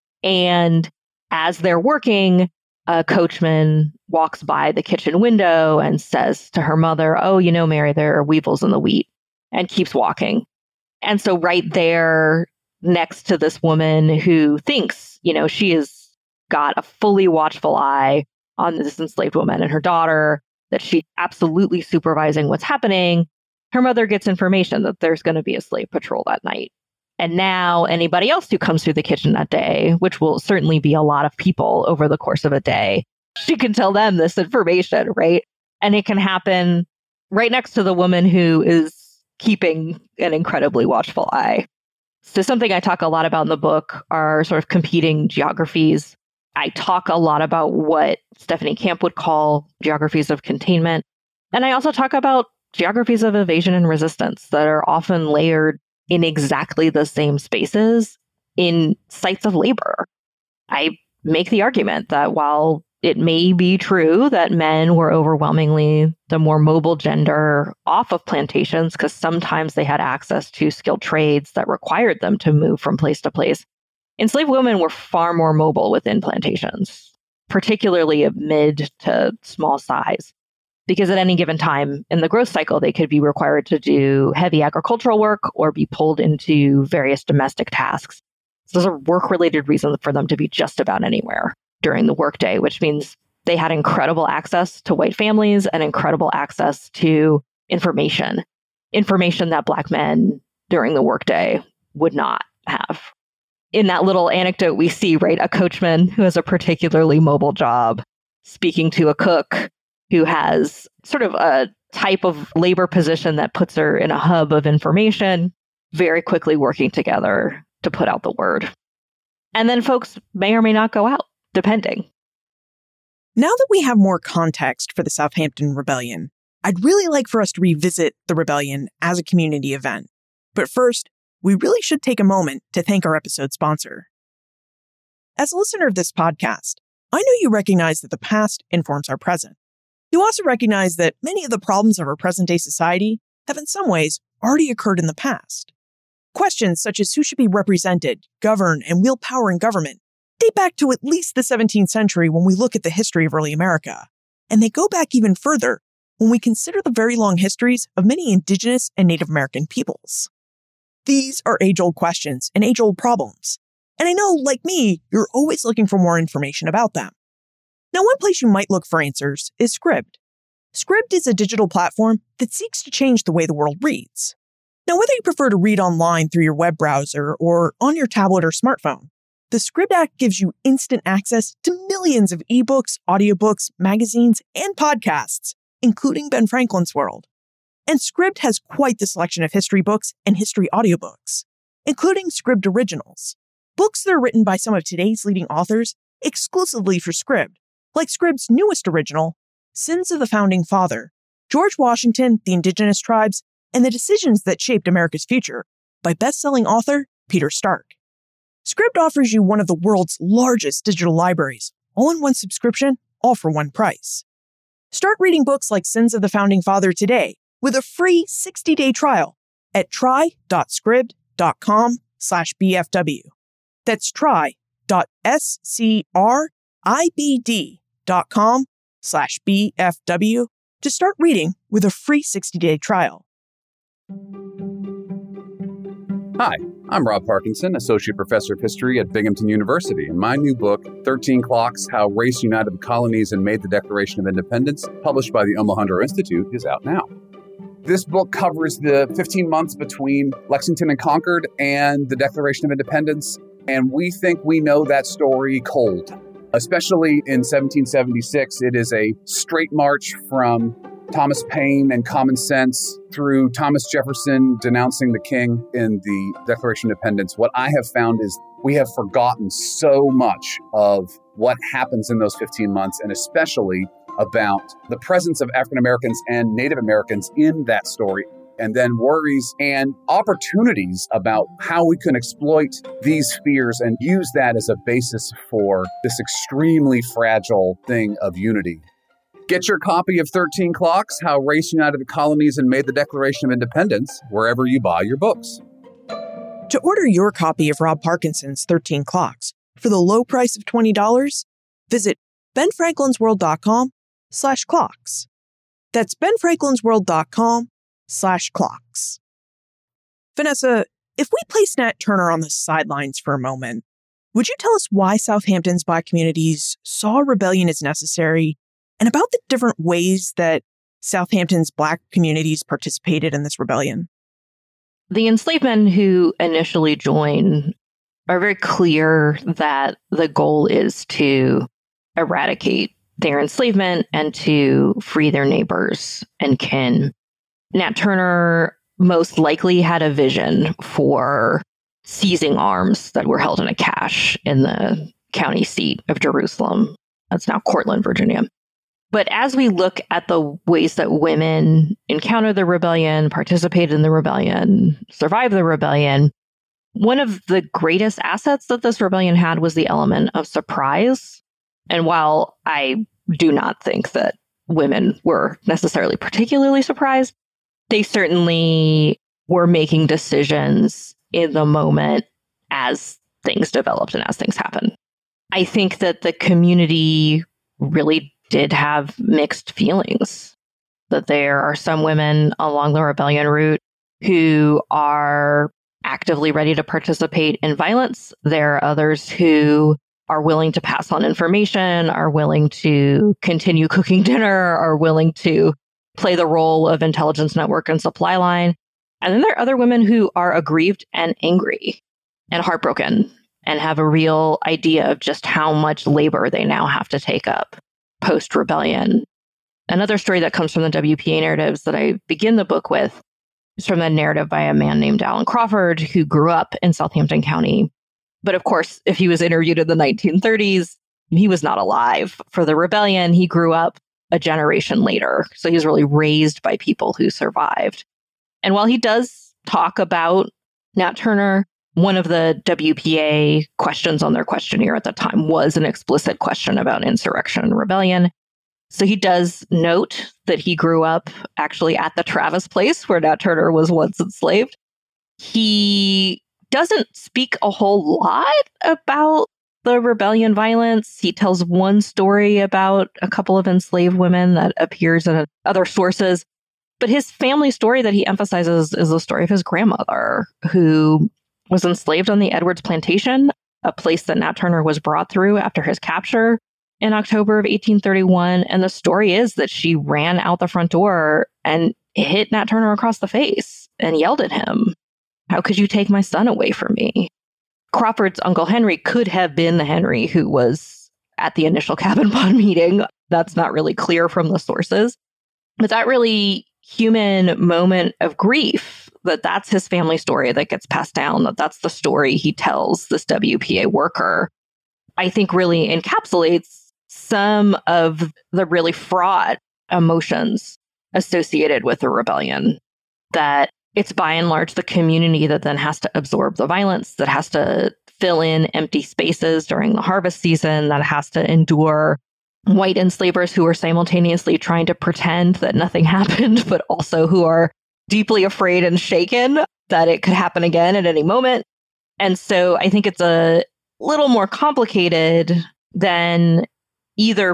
And as they're working, a coachman walks by the kitchen window and says to her mother, oh, you know, Mary, there are weevils in the wheat, and keeps walking. And so right there next to this woman who thinks, you know, she has got a fully watchful eye on this enslaved woman and her daughter, that she's absolutely supervising what's happening, her mother gets information that there's going to be a slave patrol that night. And now anybody else who comes through the kitchen that day, which will certainly be a lot of people over the course of a day, she can tell them this information, right? And it can happen right next to the woman who is keeping an incredibly watchful eye. So something I talk a lot about in the book are sort of competing geographies. I talk a lot about what Stephanie Camp would call geographies of containment. And I also talk about geographies of evasion and resistance that are often layered in exactly the same spaces in sites of labor. I make the argument that while it may be true that men were overwhelmingly the more mobile gender off of plantations because sometimes they had access to skilled trades that required them to move from place to place, enslaved women were far more mobile within plantations, particularly of mid to small size, because at any given time in the growth cycle, they could be required to do heavy agricultural work or be pulled into various domestic tasks. So there's a work-related reason for them to be just about anywhere during the workday, which means they had incredible access to white families and incredible access to information that Black men during the workday would not have. In that little anecdote, we see, right, a coachman who has a particularly mobile job speaking to a cook who has sort of a type of labor position that puts her in a hub of information, very quickly working together to put out the word. And then folks may or may not go out, depending. Now that we have more context for the Southampton Rebellion, I'd really like for us to revisit the rebellion as a community event. But first, we really should take a moment to thank our episode sponsor. As a listener of this podcast, I know you recognize that the past informs our present. You also recognize that many of the problems of our present-day society have in some ways already occurred in the past. Questions such as who should be represented, govern, and wield power in government date back to at least the 17th century when we look at the history of early America. And they go back even further when we consider the very long histories of many indigenous and Native American peoples. These are age-old questions and age-old problems. And I know, like me, you're always looking for more information about them. Now, one place you might look for answers is Scribd. Scribd is a digital platform that seeks to change the way the world reads. Now, whether you prefer to read online through your web browser or on your tablet or smartphone, the Scribd app gives you instant access to millions of ebooks, audiobooks, magazines, and podcasts, including Ben Franklin's World. And Scribd has quite the selection of history books and history audiobooks, including Scribd Originals, books that are written by some of today's leading authors exclusively for Scribd, like Scribd's newest original, Sins of the Founding Father, George Washington, the Indigenous Tribes, and the Decisions That Shaped America's Future, by best-selling author Peter Stark. Scribd offers you one of the world's largest digital libraries, all in one subscription, all for one price. Start reading books like Sins of the Founding Father today with a free 60-day trial at try.scribd.com/BFW. That's try.scribd.com/BFW to start reading with a free 60-day trial. Hi, I'm Rob Parkinson, Associate Professor of History at Binghamton University, and my new book, 13 Clocks, How Race United the Colonies and Made the Declaration of Independence, published by the Omohundro Institute, is out now. This book covers the 15 months between Lexington and Concord and the Declaration of Independence, and we think we know that story cold. Especially in 1776, it is a straight march from Thomas Paine and common sense through Thomas Jefferson denouncing the king in the Declaration of Independence. What I have found is we have forgotten so much of what happens in those 15 months, and especially about the presence of African Americans and Native Americans in that story, and then worries and opportunities about how we can exploit these fears and use that as a basis for this extremely fragile thing of unity. Get your copy of 13 Clocks, How Race United the Colonies and Made the Declaration of Independence, wherever you buy your books. To order your copy of Rob Parkinson's 13 Clocks for the low price of $20, visit benfranklinsworld.com/clocks. That's benfranklinsworld.com/clocks. Vanessa, if we place Nat Turner on the sidelines for a moment, would you tell us why Southampton's Black communities saw a rebellion as necessary and about the different ways that Southampton's Black communities participated in this rebellion? The enslaved who initially join are very clear that the goal is to eradicate their enslavement and to free their neighbors and kin. Nat Turner most likely had a vision for seizing arms that were held in a cache in the county seat of Jerusalem. That's now Cortland, Virginia. But as we look at the ways that women encountered the rebellion, participated in the rebellion, survived the rebellion, one of the greatest assets that this rebellion had was the element of surprise. And while I do not think that women were necessarily particularly surprised, they certainly were making decisions in the moment as things developed and as things happened. I think that the community really did have mixed feelings, that there are some women along the rebellion route who are actively ready to participate in violence. There are others who are willing to pass on information, are willing to continue cooking dinner, are willing to play the role of intelligence network and supply line. And then there are other women who are aggrieved and angry and heartbroken and have a real idea of just how much labor they now have to take up post-rebellion. Another story that comes from the WPA narratives that I begin the book with is from a narrative by a man named Alan Crawford, who grew up in Southampton County. But of course, if he was interviewed in the 1930s, he was not alive for the rebellion. He grew up a generation later. So he was really raised by people who survived. And while he does talk about Nat Turner, one of the WPA questions on their questionnaire at the time was an explicit question about insurrection and rebellion. So he does note that he grew up actually at the Travis place where Nat Turner was once enslaved. He doesn't speak a whole lot about the rebellion violence. He tells one story about a couple of enslaved women that appears in other sources. But his family story that he emphasizes is the story of his grandmother, who was enslaved on the Edwards Plantation, a place that Nat Turner was brought through after his capture in October of 1831. And the story is that she ran out the front door and hit Nat Turner across the face and yelled at him, "How could you take my son away from me?" Crawford's Uncle Henry could have been the Henry who was at the initial Cabin Pond meeting. That's not really clear from the sources. But that really human moment of grief, that's his family story that gets passed down, that's the story he tells this WPA worker, I think really encapsulates some of the really fraught emotions associated with the rebellion. That it's by and large the community that then has to absorb the violence, that has to fill in empty spaces during the harvest season, that has to endure white enslavers who are simultaneously trying to pretend that nothing happened, but also who are deeply afraid and shaken that it could happen again at any moment. And so I think it's a little more complicated than either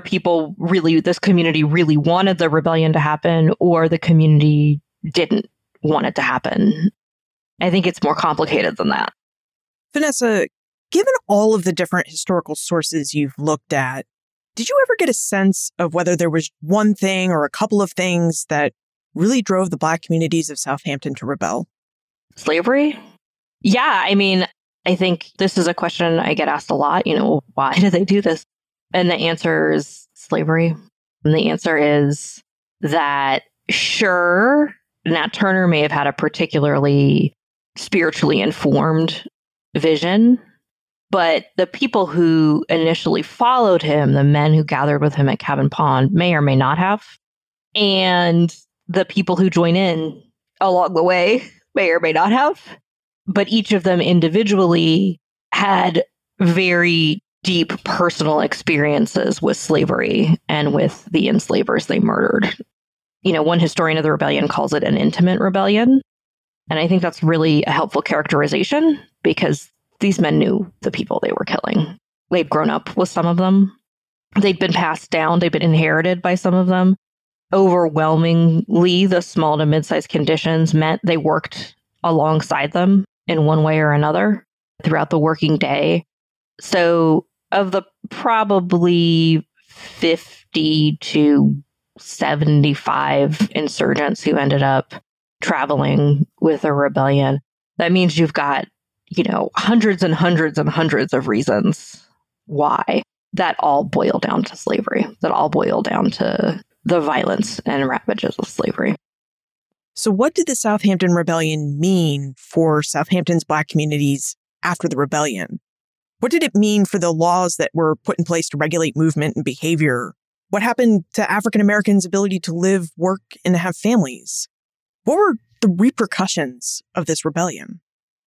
this community really wanted the rebellion to happen or the community didn't want it to happen. I think it's more complicated than that. Vanessa, given all of the different historical sources you've looked at, did you ever get a sense of whether there was one thing or a couple of things that really drove the Black communities of Southampton to rebel? Slavery? Yeah, I mean, I think this is a question I get asked a lot. Why do they do this? And the answer is slavery. And the answer is that, sure, Nat Turner may have had a particularly spiritually informed vision, but the people who initially followed him, the men who gathered with him at Cabin Pond, may or may not have. And the people who join in along the way may or may not have. But each of them individually had very deep personal experiences with slavery and with the enslavers they murdered. One historian of the rebellion calls it an intimate rebellion. And I think that's really a helpful characterization because these men knew the people they were killing. They'd grown up with some of them. They'd been passed down. They'd been inherited by some of them. Overwhelmingly, the small to mid-sized conditions meant they worked alongside them in one way or another throughout the working day. So of the probably 50 to 75 insurgents who ended up traveling with a rebellion, that means you've got, hundreds and hundreds and hundreds of reasons why. that all boil down to slavery, that all boil down to the violence and ravages of slavery. So what did the Southampton Rebellion mean for Southampton's Black communities after the rebellion? What did it mean for the laws that were put in place to regulate movement and behavior? What happened to African Americans' ability to live, work, and have families? What were the repercussions of this rebellion?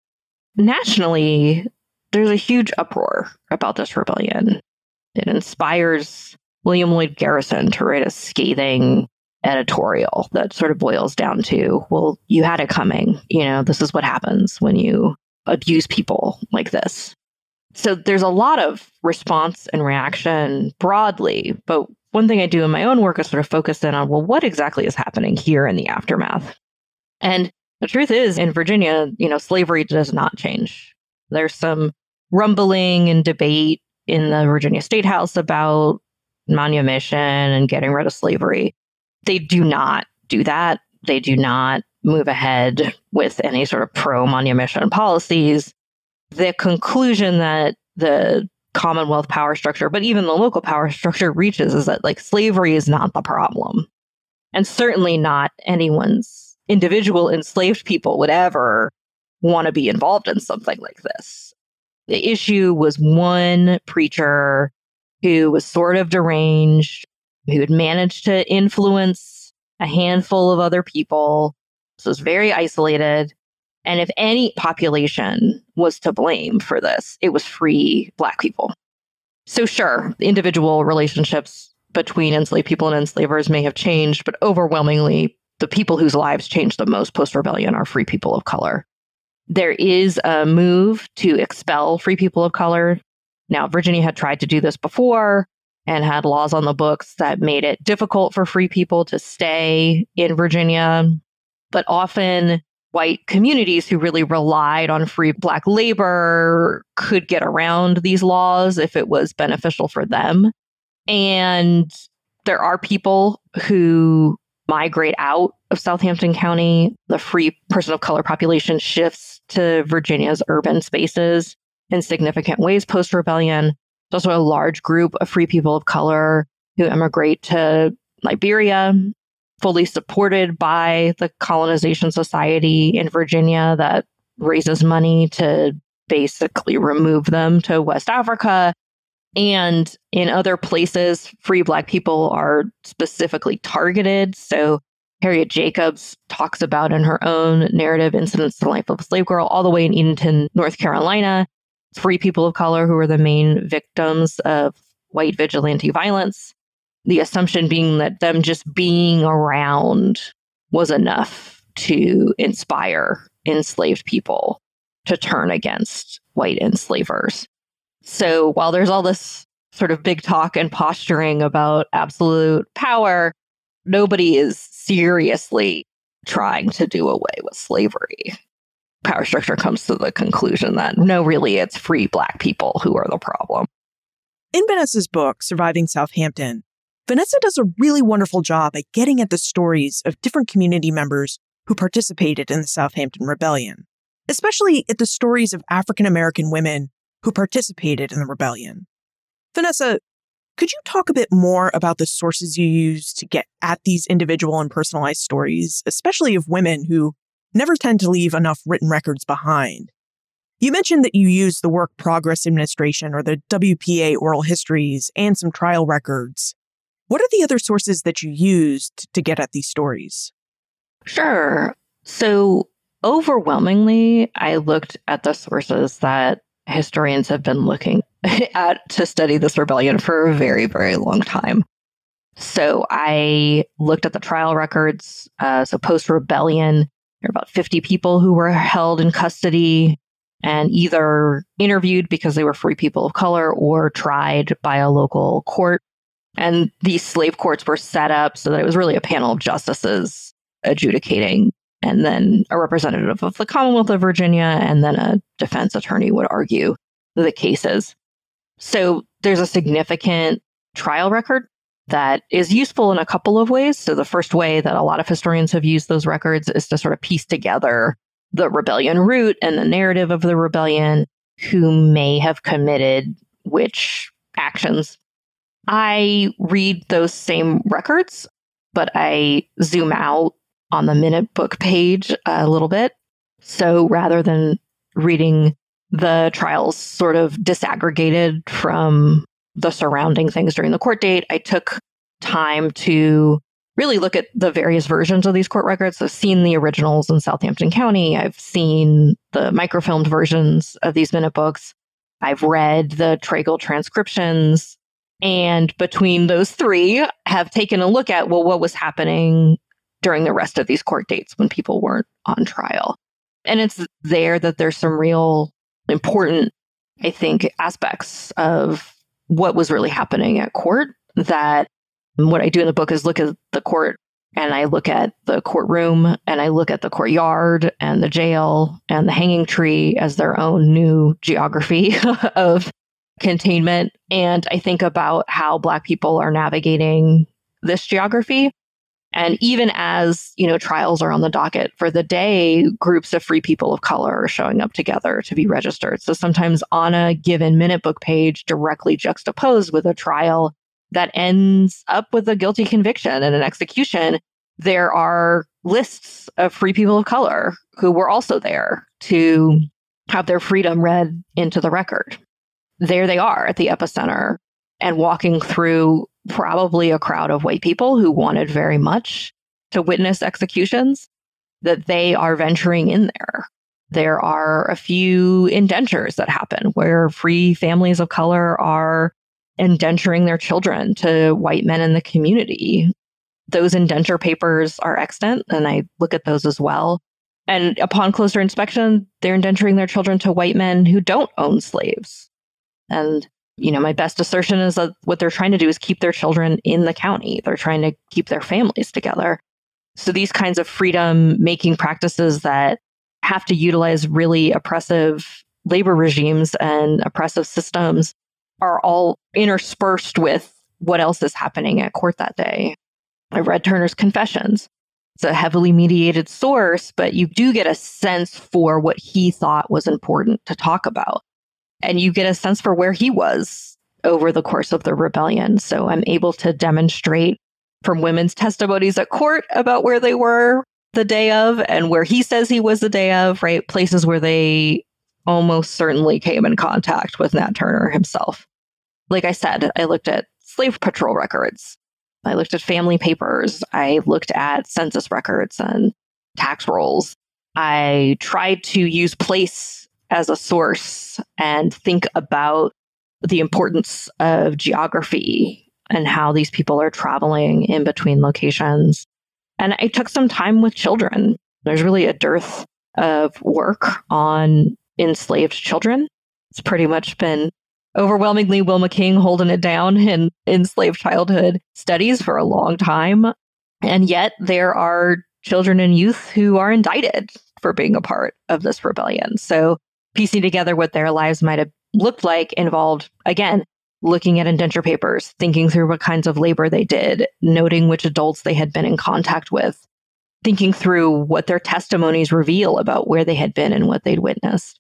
Nationally, there's a huge uproar about this rebellion. It inspires William Lloyd Garrison to write a scathing editorial that sort of boils down to, well, you had it coming. This is what happens when you abuse people like this. So there's a lot of response and reaction broadly. But one thing I do in my own work is sort of focus in on, well, what exactly is happening here in the aftermath? And the truth is, in Virginia, slavery does not change. There's some rumbling and debate in the Virginia State House about manumission and getting rid of slavery. They do not do that. They do not move ahead with any sort of pro-manumission policies. The conclusion that the Commonwealth power structure, but even the local power structure reaches, is that slavery is not the problem. And certainly not anyone's individual enslaved people would ever want to be involved in something like this. The issue was one preacher who was sort of deranged, who had managed to influence a handful of other people. So it was very isolated. And if any population was to blame for this, it was free Black people. So sure, individual relationships between enslaved people and enslavers may have changed, but overwhelmingly, the people whose lives changed the most post-rebellion are free people of color. There is a move to expel free people of color. Now, Virginia had tried to do this before and had laws on the books that made it difficult for free people to stay in Virginia. But often, white communities who really relied on free Black labor could get around these laws if it was beneficial for them. And there are people who migrate out of Southampton County. The free person of color population shifts to Virginia's urban spaces in significant ways post-rebellion. There's also a large group of free people of color who immigrate to Liberia, fully supported by the Colonization Society in Virginia that raises money to basically remove them to West Africa. And in other places, free Black people are specifically targeted. So Harriet Jacobs talks about in her own narrative, Incidents in the Life of a Slave Girl, all the way in Edenton, North Carolina, free people of color who are the main victims of white vigilante violence. The assumption being that them just being around was enough to inspire enslaved people to turn against white enslavers. So while there's all this sort of big talk and posturing about absolute power, nobody is seriously trying to do away with slavery. Power structure comes to the conclusion that no, really, it's free Black people who are the problem. In Vanessa's book, Surviving Southampton, Vanessa does a really wonderful job at getting at the stories of different community members who participated in the Southampton Rebellion, especially at the stories of African American women who participated in the rebellion. Vanessa, could you talk a bit more about the sources you use to get at these individual and personalized stories, especially of women who never tend to leave enough written records behind? You mentioned that you used the Work Progress Administration or the WPA oral histories and some trial records. What are the other sources that you used to get at these stories? Sure. So overwhelmingly, I looked at the sources that historians have been looking at to study this rebellion for a very, very long time. So I looked at the trial records. So post-rebellion, there were about 50 people who were held in custody and either interviewed because they were free people of color or tried by a local court. And these slave courts were set up so that it was really a panel of justices adjudicating, and then a representative of the Commonwealth of Virginia, and then a defense attorney would argue the cases. So there's a significant trial record that is useful in a couple of ways. So the first way that a lot of historians have used those records is to sort of piece together the rebellion route and the narrative of the rebellion, who may have committed which actions. I read those same records, but I zoom out on the minute book page a little bit. So rather than reading the trials sort of disaggregated from the surrounding things during the court date, I took time to really look at the various versions of these court records. I've seen the originals in Southampton County. I've seen the microfilmed versions of these minute books. I've read the Traigle transcriptions. And between those three, have taken a look at, well, what was happening during the rest of these court dates when people weren't on trial. And it's there that there's some real important, I think, aspects of what was really happening at court. That what I do in the book is look at the court, and I look at the courtroom, and I look at the courtyard and the jail and the hanging tree as their own new geography of containment. And I think about how Black people are navigating this geography. And even as, trials are on the docket for the day, groups of free people of color are showing up together to be registered. So sometimes on a given minute book page, directly juxtaposed with a trial that ends up with a guilty conviction and an execution, there are lists of free people of color who were also there to have their freedom read into the record. There they are at the epicenter and walking through probably a crowd of white people who wanted very much to witness executions, that they are venturing in there. There are a few indentures that happen where free families of color are indenturing their children to white men in the community. Those indenture papers are extant, and I look at those as well. And upon closer inspection, they're indenturing their children to white men who don't own slaves. And my best assertion is that what they're trying to do is keep their children in the county. They're trying to keep their families together. So these kinds of freedom-making practices that have to utilize really oppressive labor regimes and oppressive systems are all interspersed with what else is happening at court that day. I read Turner's Confessions. It's a heavily mediated source, but you do get a sense for what he thought was important to talk about. And you get a sense for where he was over the course of the rebellion. So I'm able to demonstrate from women's testimonies at court about where they were the day of and where he says he was the day of, right? Places where they almost certainly came in contact with Nat Turner himself. Like I said, I looked at slave patrol records. I looked at family papers. I looked at census records and tax rolls. I tried to use place as a source and think about the importance of geography and how these people are traveling in between locations. And I took some time with children. There's really a dearth of work on enslaved children. It's pretty much been overwhelmingly Wilma King holding it down in enslaved childhood studies for a long time. And yet there are children and youth who are indicted for being a part of this rebellion. So piecing together what their lives might have looked like involved, again, looking at indenture papers, thinking through what kinds of labor they did, noting which adults they had been in contact with, thinking through what their testimonies reveal about where they had been and what they'd witnessed.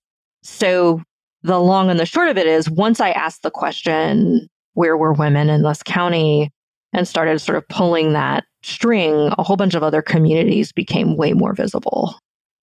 So the long and the short of it is, once I asked the question, where were women in this county, and started sort of pulling that string, a whole bunch of other communities became way more visible.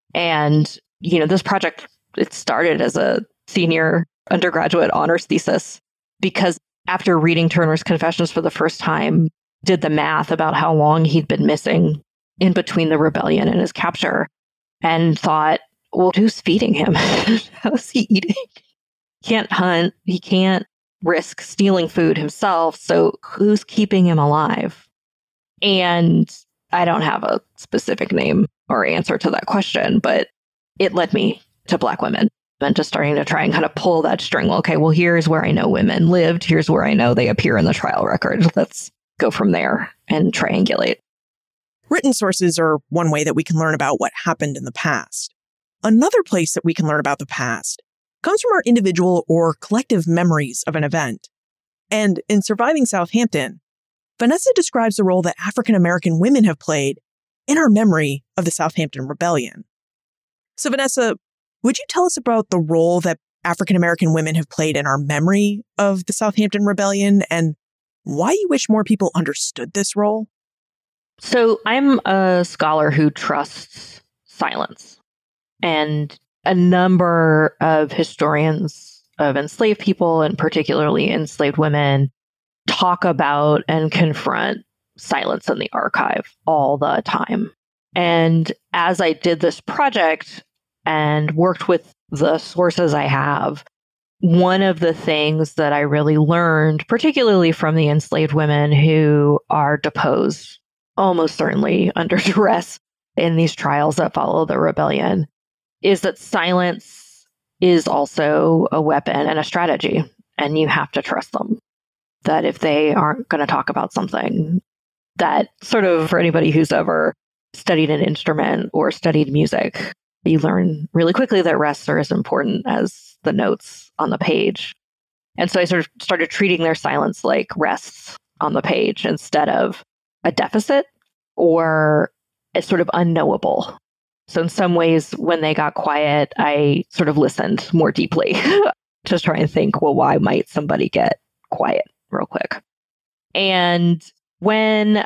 And, this project, it started as a senior undergraduate honors thesis because after reading Turner's Confessions for the first time, did the math about how long he'd been missing in between the rebellion and his capture and thought, well, who's feeding him? How's he eating? He can't hunt. He can't risk stealing food himself. So who's keeping him alive? And I don't have a specific name or answer to that question, but it led me to Black women and just starting to try and kind of pull that string. Okay, well, here's where I know women lived. Here's where I know they appear in the trial record. Let's go from there and triangulate. Written sources are one way that we can learn about what happened in the past. Another place that we can learn about the past comes from our individual or collective memories of an event. And in Surviving Southampton, Vanessa describes the role that African American women have played in our memory of the Southampton Rebellion. So Vanessa, would you tell us about the role that African American women have played in our memory of the Southampton Rebellion and why you wish more people understood this role? So I'm a scholar who trusts silence. And a number of historians of enslaved people, and particularly enslaved women, talk about and confront silence in the archive all the time. And as I did this project and worked with the sources I have, one of the things that I really learned, particularly from the enslaved women who are deposed, almost certainly under duress in these trials that follow the rebellion, is that silence is also a weapon and a strategy, and you have to trust them. That if they aren't going to talk about something, that sort of for anybody who's ever studied an instrument or studied music, you learn really quickly that rests are as important as the notes on the page. And so I sort of started treating their silence like rests on the page instead of a deficit or a sort of unknowable. So in some ways, when they got quiet, I sort of listened more deeply to try and think, well, why might somebody get quiet real quick? And when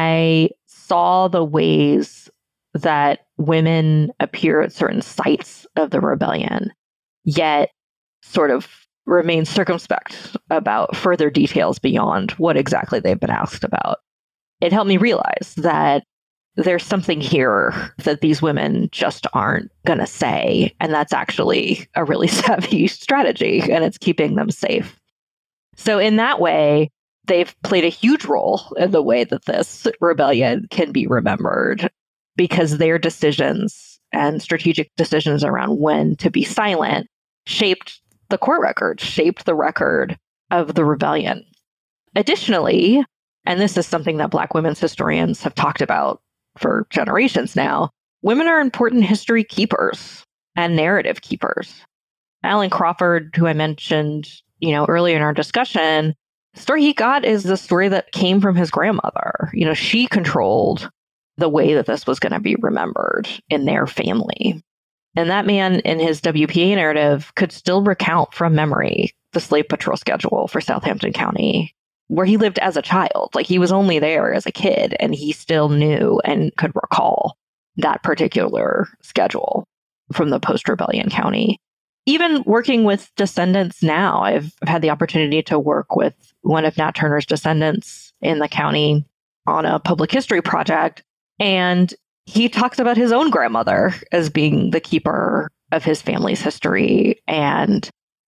I saw the ways that women appear at certain sites of the rebellion, yet sort of remain circumspect about further details beyond what exactly they've been asked about, it helped me realize that there's something here that these women just aren't going to say. And that's actually a really savvy strategy, and it's keeping them safe. So in that way, they've played a huge role in the way that this rebellion can be remembered, because their decisions and strategic decisions around when to be silent shaped the court record, shaped the record of the rebellion. Additionally, and this is something that Black women's historians have talked about for generations now, women are important history keepers and narrative keepers. Alan Crawford, who I mentioned, earlier in our discussion, the story he got is the story that came from his grandmother. She controlled the way that this was going to be remembered in their family. And that man in his WPA narrative could still recount from memory the slave patrol schedule for Southampton County, where he lived as a child. Like, he was only there as a kid, and he still knew and could recall that particular schedule from the post-rebellion county. Even working with descendants now, I've had the opportunity to work with one of Nat Turner's descendants in the county on a public history project. And he talks about his own grandmother as being the keeper of his family's history and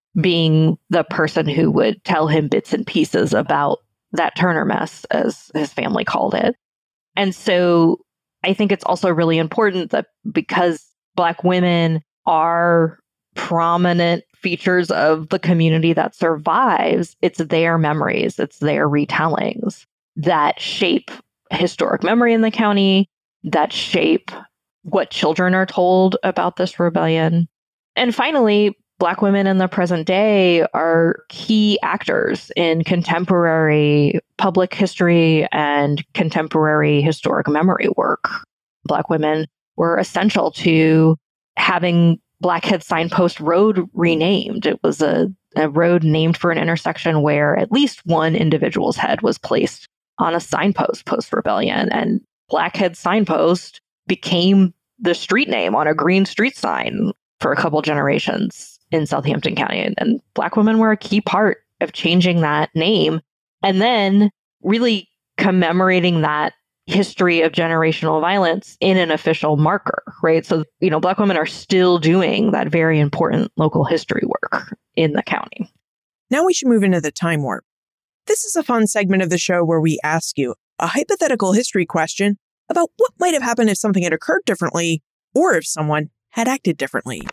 being the person who would tell him bits and pieces about that Turner mess, as his family called it. And so I think it's also really important that because Black women are prominent features of the community that survives, it's their memories, it's their retellings that shape historic memory in the county, that shape what children are told about this rebellion. And finally, Black women in the present day are key actors in contemporary public history and contemporary historic memory work. Black women were essential to having Blackhead Signpost Road renamed. It was a road named for an intersection where at least one individual's head was placed on a signpost post-rebellion. And Blackhead Signpost became the street name on a green street sign for a couple generations in Southampton County. And Black women were a key part of changing that name and then really commemorating that history of generational violence in an official marker, right? So, Black women are still doing that very important local history work in the county. Now we should move into the time warp. This is a fun segment of the show where we ask you a hypothetical history question about what might have happened if something had occurred differently or if someone had acted differently.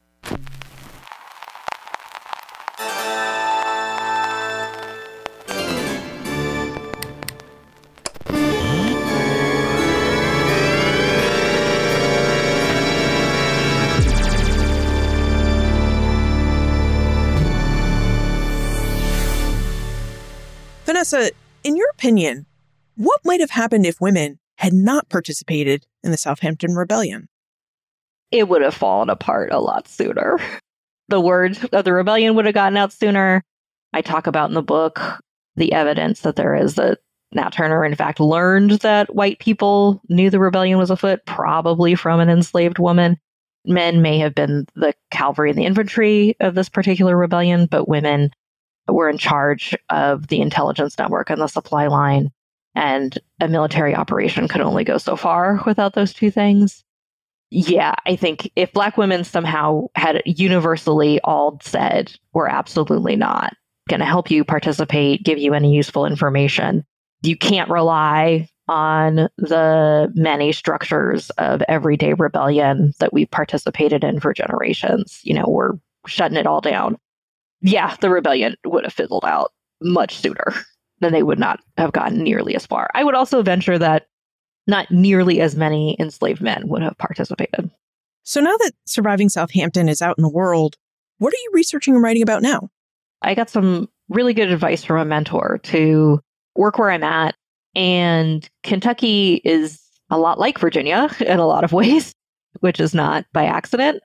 Vanessa, in your opinion, what might have happened if women had not participated in the Southampton Rebellion? It would have fallen apart a lot sooner. the word of the rebellion would have gotten out sooner. I talk about in the book the evidence that there is that Nat Turner, in fact, learned that white people knew the rebellion was afoot, probably from an enslaved woman. Men may have been the cavalry and the infantry of this particular rebellion, but women were in charge of the intelligence network and the supply line. And a military operation could only go so far without those two things. Yeah, I think if Black women somehow had universally all said, we're absolutely not going to help you participate, give you any useful information, you can't rely on the many structures of everyday rebellion that we've participated in for generations. We're shutting it all down. Yeah, the rebellion would have fizzled out much sooner. Then they would not have gotten nearly as far. I would also venture that not nearly as many enslaved men would have participated. So now that Surviving Southampton is out in the world, what are you researching and writing about now? I got some really good advice from a mentor to work where I'm at. And Kentucky is a lot like Virginia in a lot of ways, which is not by accident.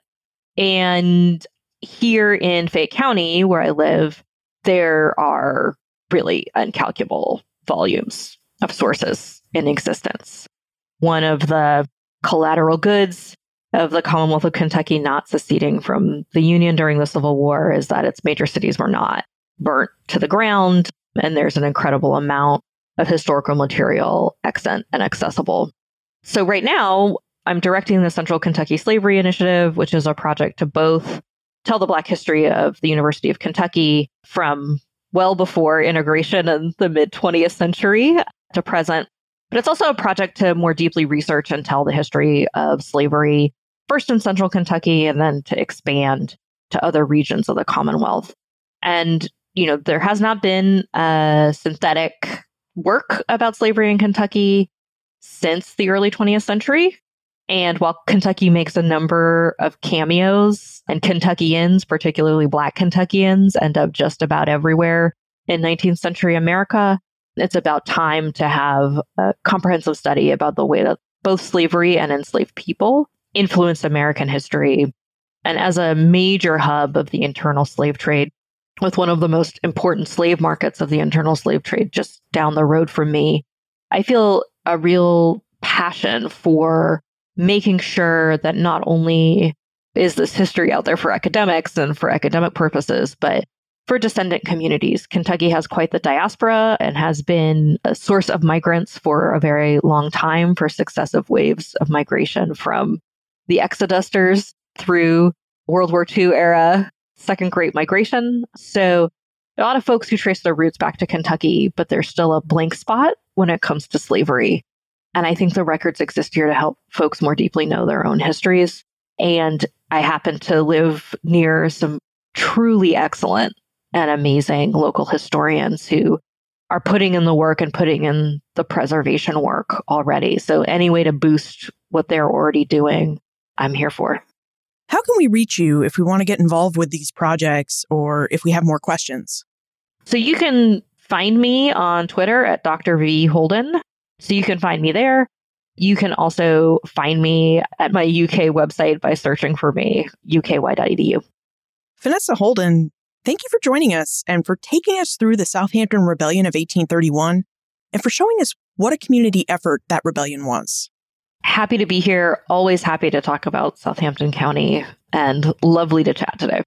And here in Fayette County, where I live, there are really incalculable volumes of sources in existence. One of the collateral goods of the Commonwealth of Kentucky not seceding from the Union during the Civil War is that its major cities were not burnt to the ground, and there's an incredible amount of historical material extant and accessible. So right now, I'm directing the Central Kentucky Slavery Initiative, which is a project to both tell the Black history of the University of Kentucky from well before integration in the mid-20th century to present. But it's also a project to more deeply research and tell the history of slavery, first in Central Kentucky, and then to expand to other regions of the Commonwealth. And, there has not been a synthetic work about slavery in Kentucky since the early 20th century. And while Kentucky makes a number of cameos, and Kentuckians, particularly Black Kentuckians, end up just about everywhere in 19th century America, it's about time to have a comprehensive study about the way that both slavery and enslaved people influenced American history. And as a major hub of the internal slave trade, with one of the most important slave markets of the internal slave trade just down the road from me, I feel a real passion for making sure that not only is this history out there for academics and for academic purposes, but for descendant communities. Kentucky has quite the diaspora and has been a source of migrants for a very long time, for successive waves of migration from the Exodusters through World War II era Second Great Migration. So a lot of folks who trace their roots back to Kentucky, but there's still a blank spot when it comes to slavery. And I think the records exist here to help folks more deeply know their own histories. And I happen to live near some truly excellent and amazing local historians who are putting in the work and putting in the preservation work already. So any way to boost what they're already doing, I'm here for. How can we reach you if we want to get involved with these projects or if we have more questions? So you can find me on Twitter at Dr. V. Holden. So you can find me there. You can also find me at my UK website by searching for me, uky.edu. Vanessa Holden, thank you for joining us and for taking us through the Southampton Rebellion of 1831 and for showing us what a community effort that rebellion was. Happy to be here. Always happy to talk about Southampton County and lovely to chat today.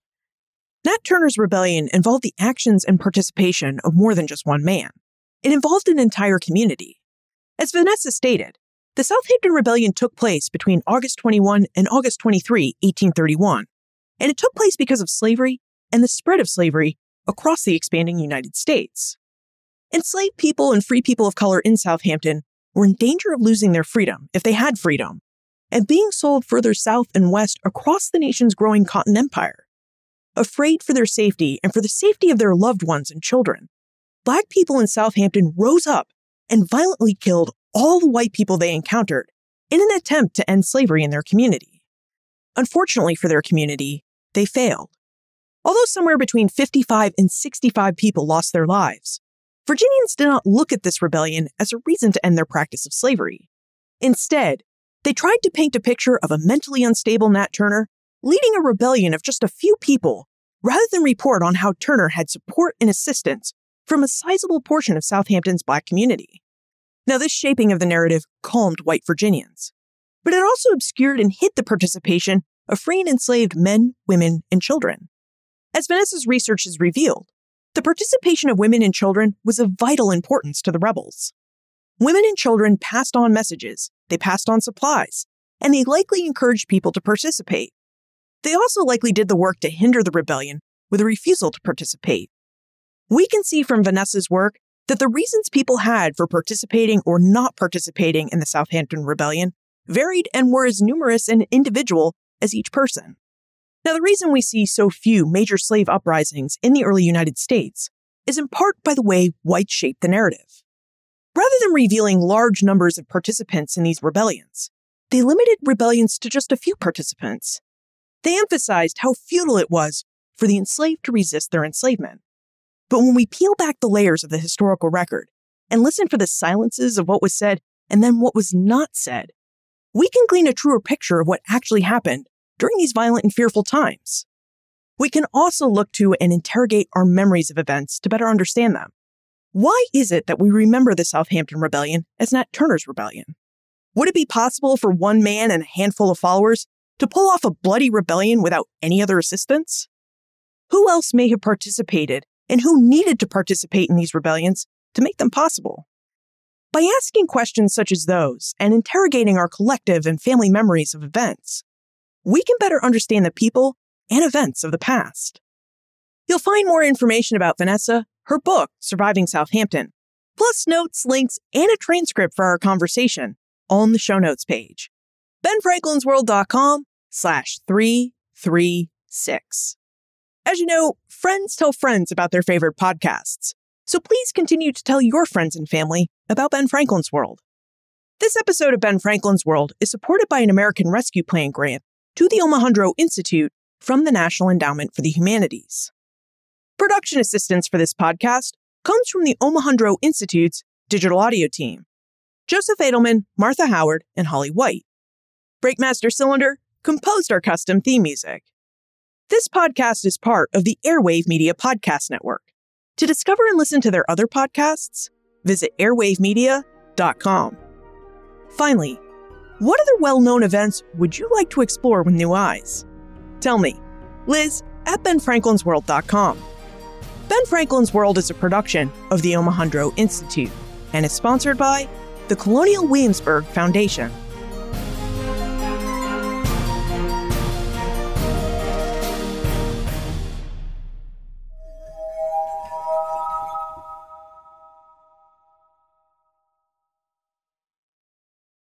Nat Turner's rebellion involved the actions and participation of more than just one man. It involved an entire community. As Vanessa stated, the Southampton Rebellion took place between August 21 and August 23, 1831, and it took place because of slavery and the spread of slavery across the expanding United States. Enslaved people and free people of color in Southampton were in danger of losing their freedom if they had freedom, and being sold further south and west across the nation's growing cotton empire. Afraid for their safety and for the safety of their loved ones and children, Black people in Southampton rose up and violently killed all the white people they encountered in an attempt to end slavery in their community. Unfortunately for their community, they failed. Although somewhere between 55 and 65 people lost their lives, Virginians did not look at this rebellion as a reason to end their practice of slavery. Instead, they tried to paint a picture of a mentally unstable Nat Turner leading a rebellion of just a few people rather than report on how Turner had support and assistance from a sizable portion of Southampton's Black community. Now, this shaping of the narrative calmed white Virginians, but it also obscured and hid the participation of free and enslaved men, women, and children. As Vanessa's research has revealed, the participation of women and children was of vital importance to the rebels. Women and children passed on messages, they passed on supplies, and they likely encouraged people to participate. They also likely did the work to hinder the rebellion with a refusal to participate. We can see from Vanessa's work that the reasons people had for participating or not participating in the Southampton Rebellion varied and were as numerous and individual as each person. Now, the reason we see so few major slave uprisings in the early United States is in part by the way whites shaped the narrative. Rather than revealing large numbers of participants in these rebellions, they limited rebellions to just a few participants. They emphasized how futile it was for the enslaved to resist their enslavement. But when we peel back the layers of the historical record and listen for the silences of what was said and then what was not said, we can glean a truer picture of what actually happened during these violent and fearful times. We can also look to and interrogate our memories of events to better understand them. Why is it that we remember the Southampton Rebellion as Nat Turner's rebellion? Would it be possible for one man and a handful of followers to pull off a bloody rebellion without any other assistance? Who else may have participated and who needed to participate in these rebellions to make them possible? By asking questions such as those and interrogating our collective and family memories of events, we can better understand the people and events of the past. You'll find more information about Vanessa, her book, Surviving Southampton, plus notes, links, and a transcript for our conversation on the show notes page. benfranklinsworld.com/336. As you know, friends tell friends about their favorite podcasts, so please continue to tell your friends and family about Ben Franklin's World. This episode of Ben Franklin's World is supported by an American Rescue Plan grant to the Omohundro Institute from the National Endowment for the Humanities. Production assistance for this podcast comes from the Omohundro Institute's digital audio team: Joseph Edelman, Martha Howard, and Holly White. Breakmaster Cylinder composed our custom theme music. This podcast is part of the Airwave Media Podcast Network. To discover and listen to their other podcasts, visit airwavemedia.com. Finally, what other well-known events would you like to explore with new eyes? Tell me, Liz at benfranklinsworld.com. Ben Franklin's World is a production of the Omohundro Institute and is sponsored by the Colonial Williamsburg Foundation.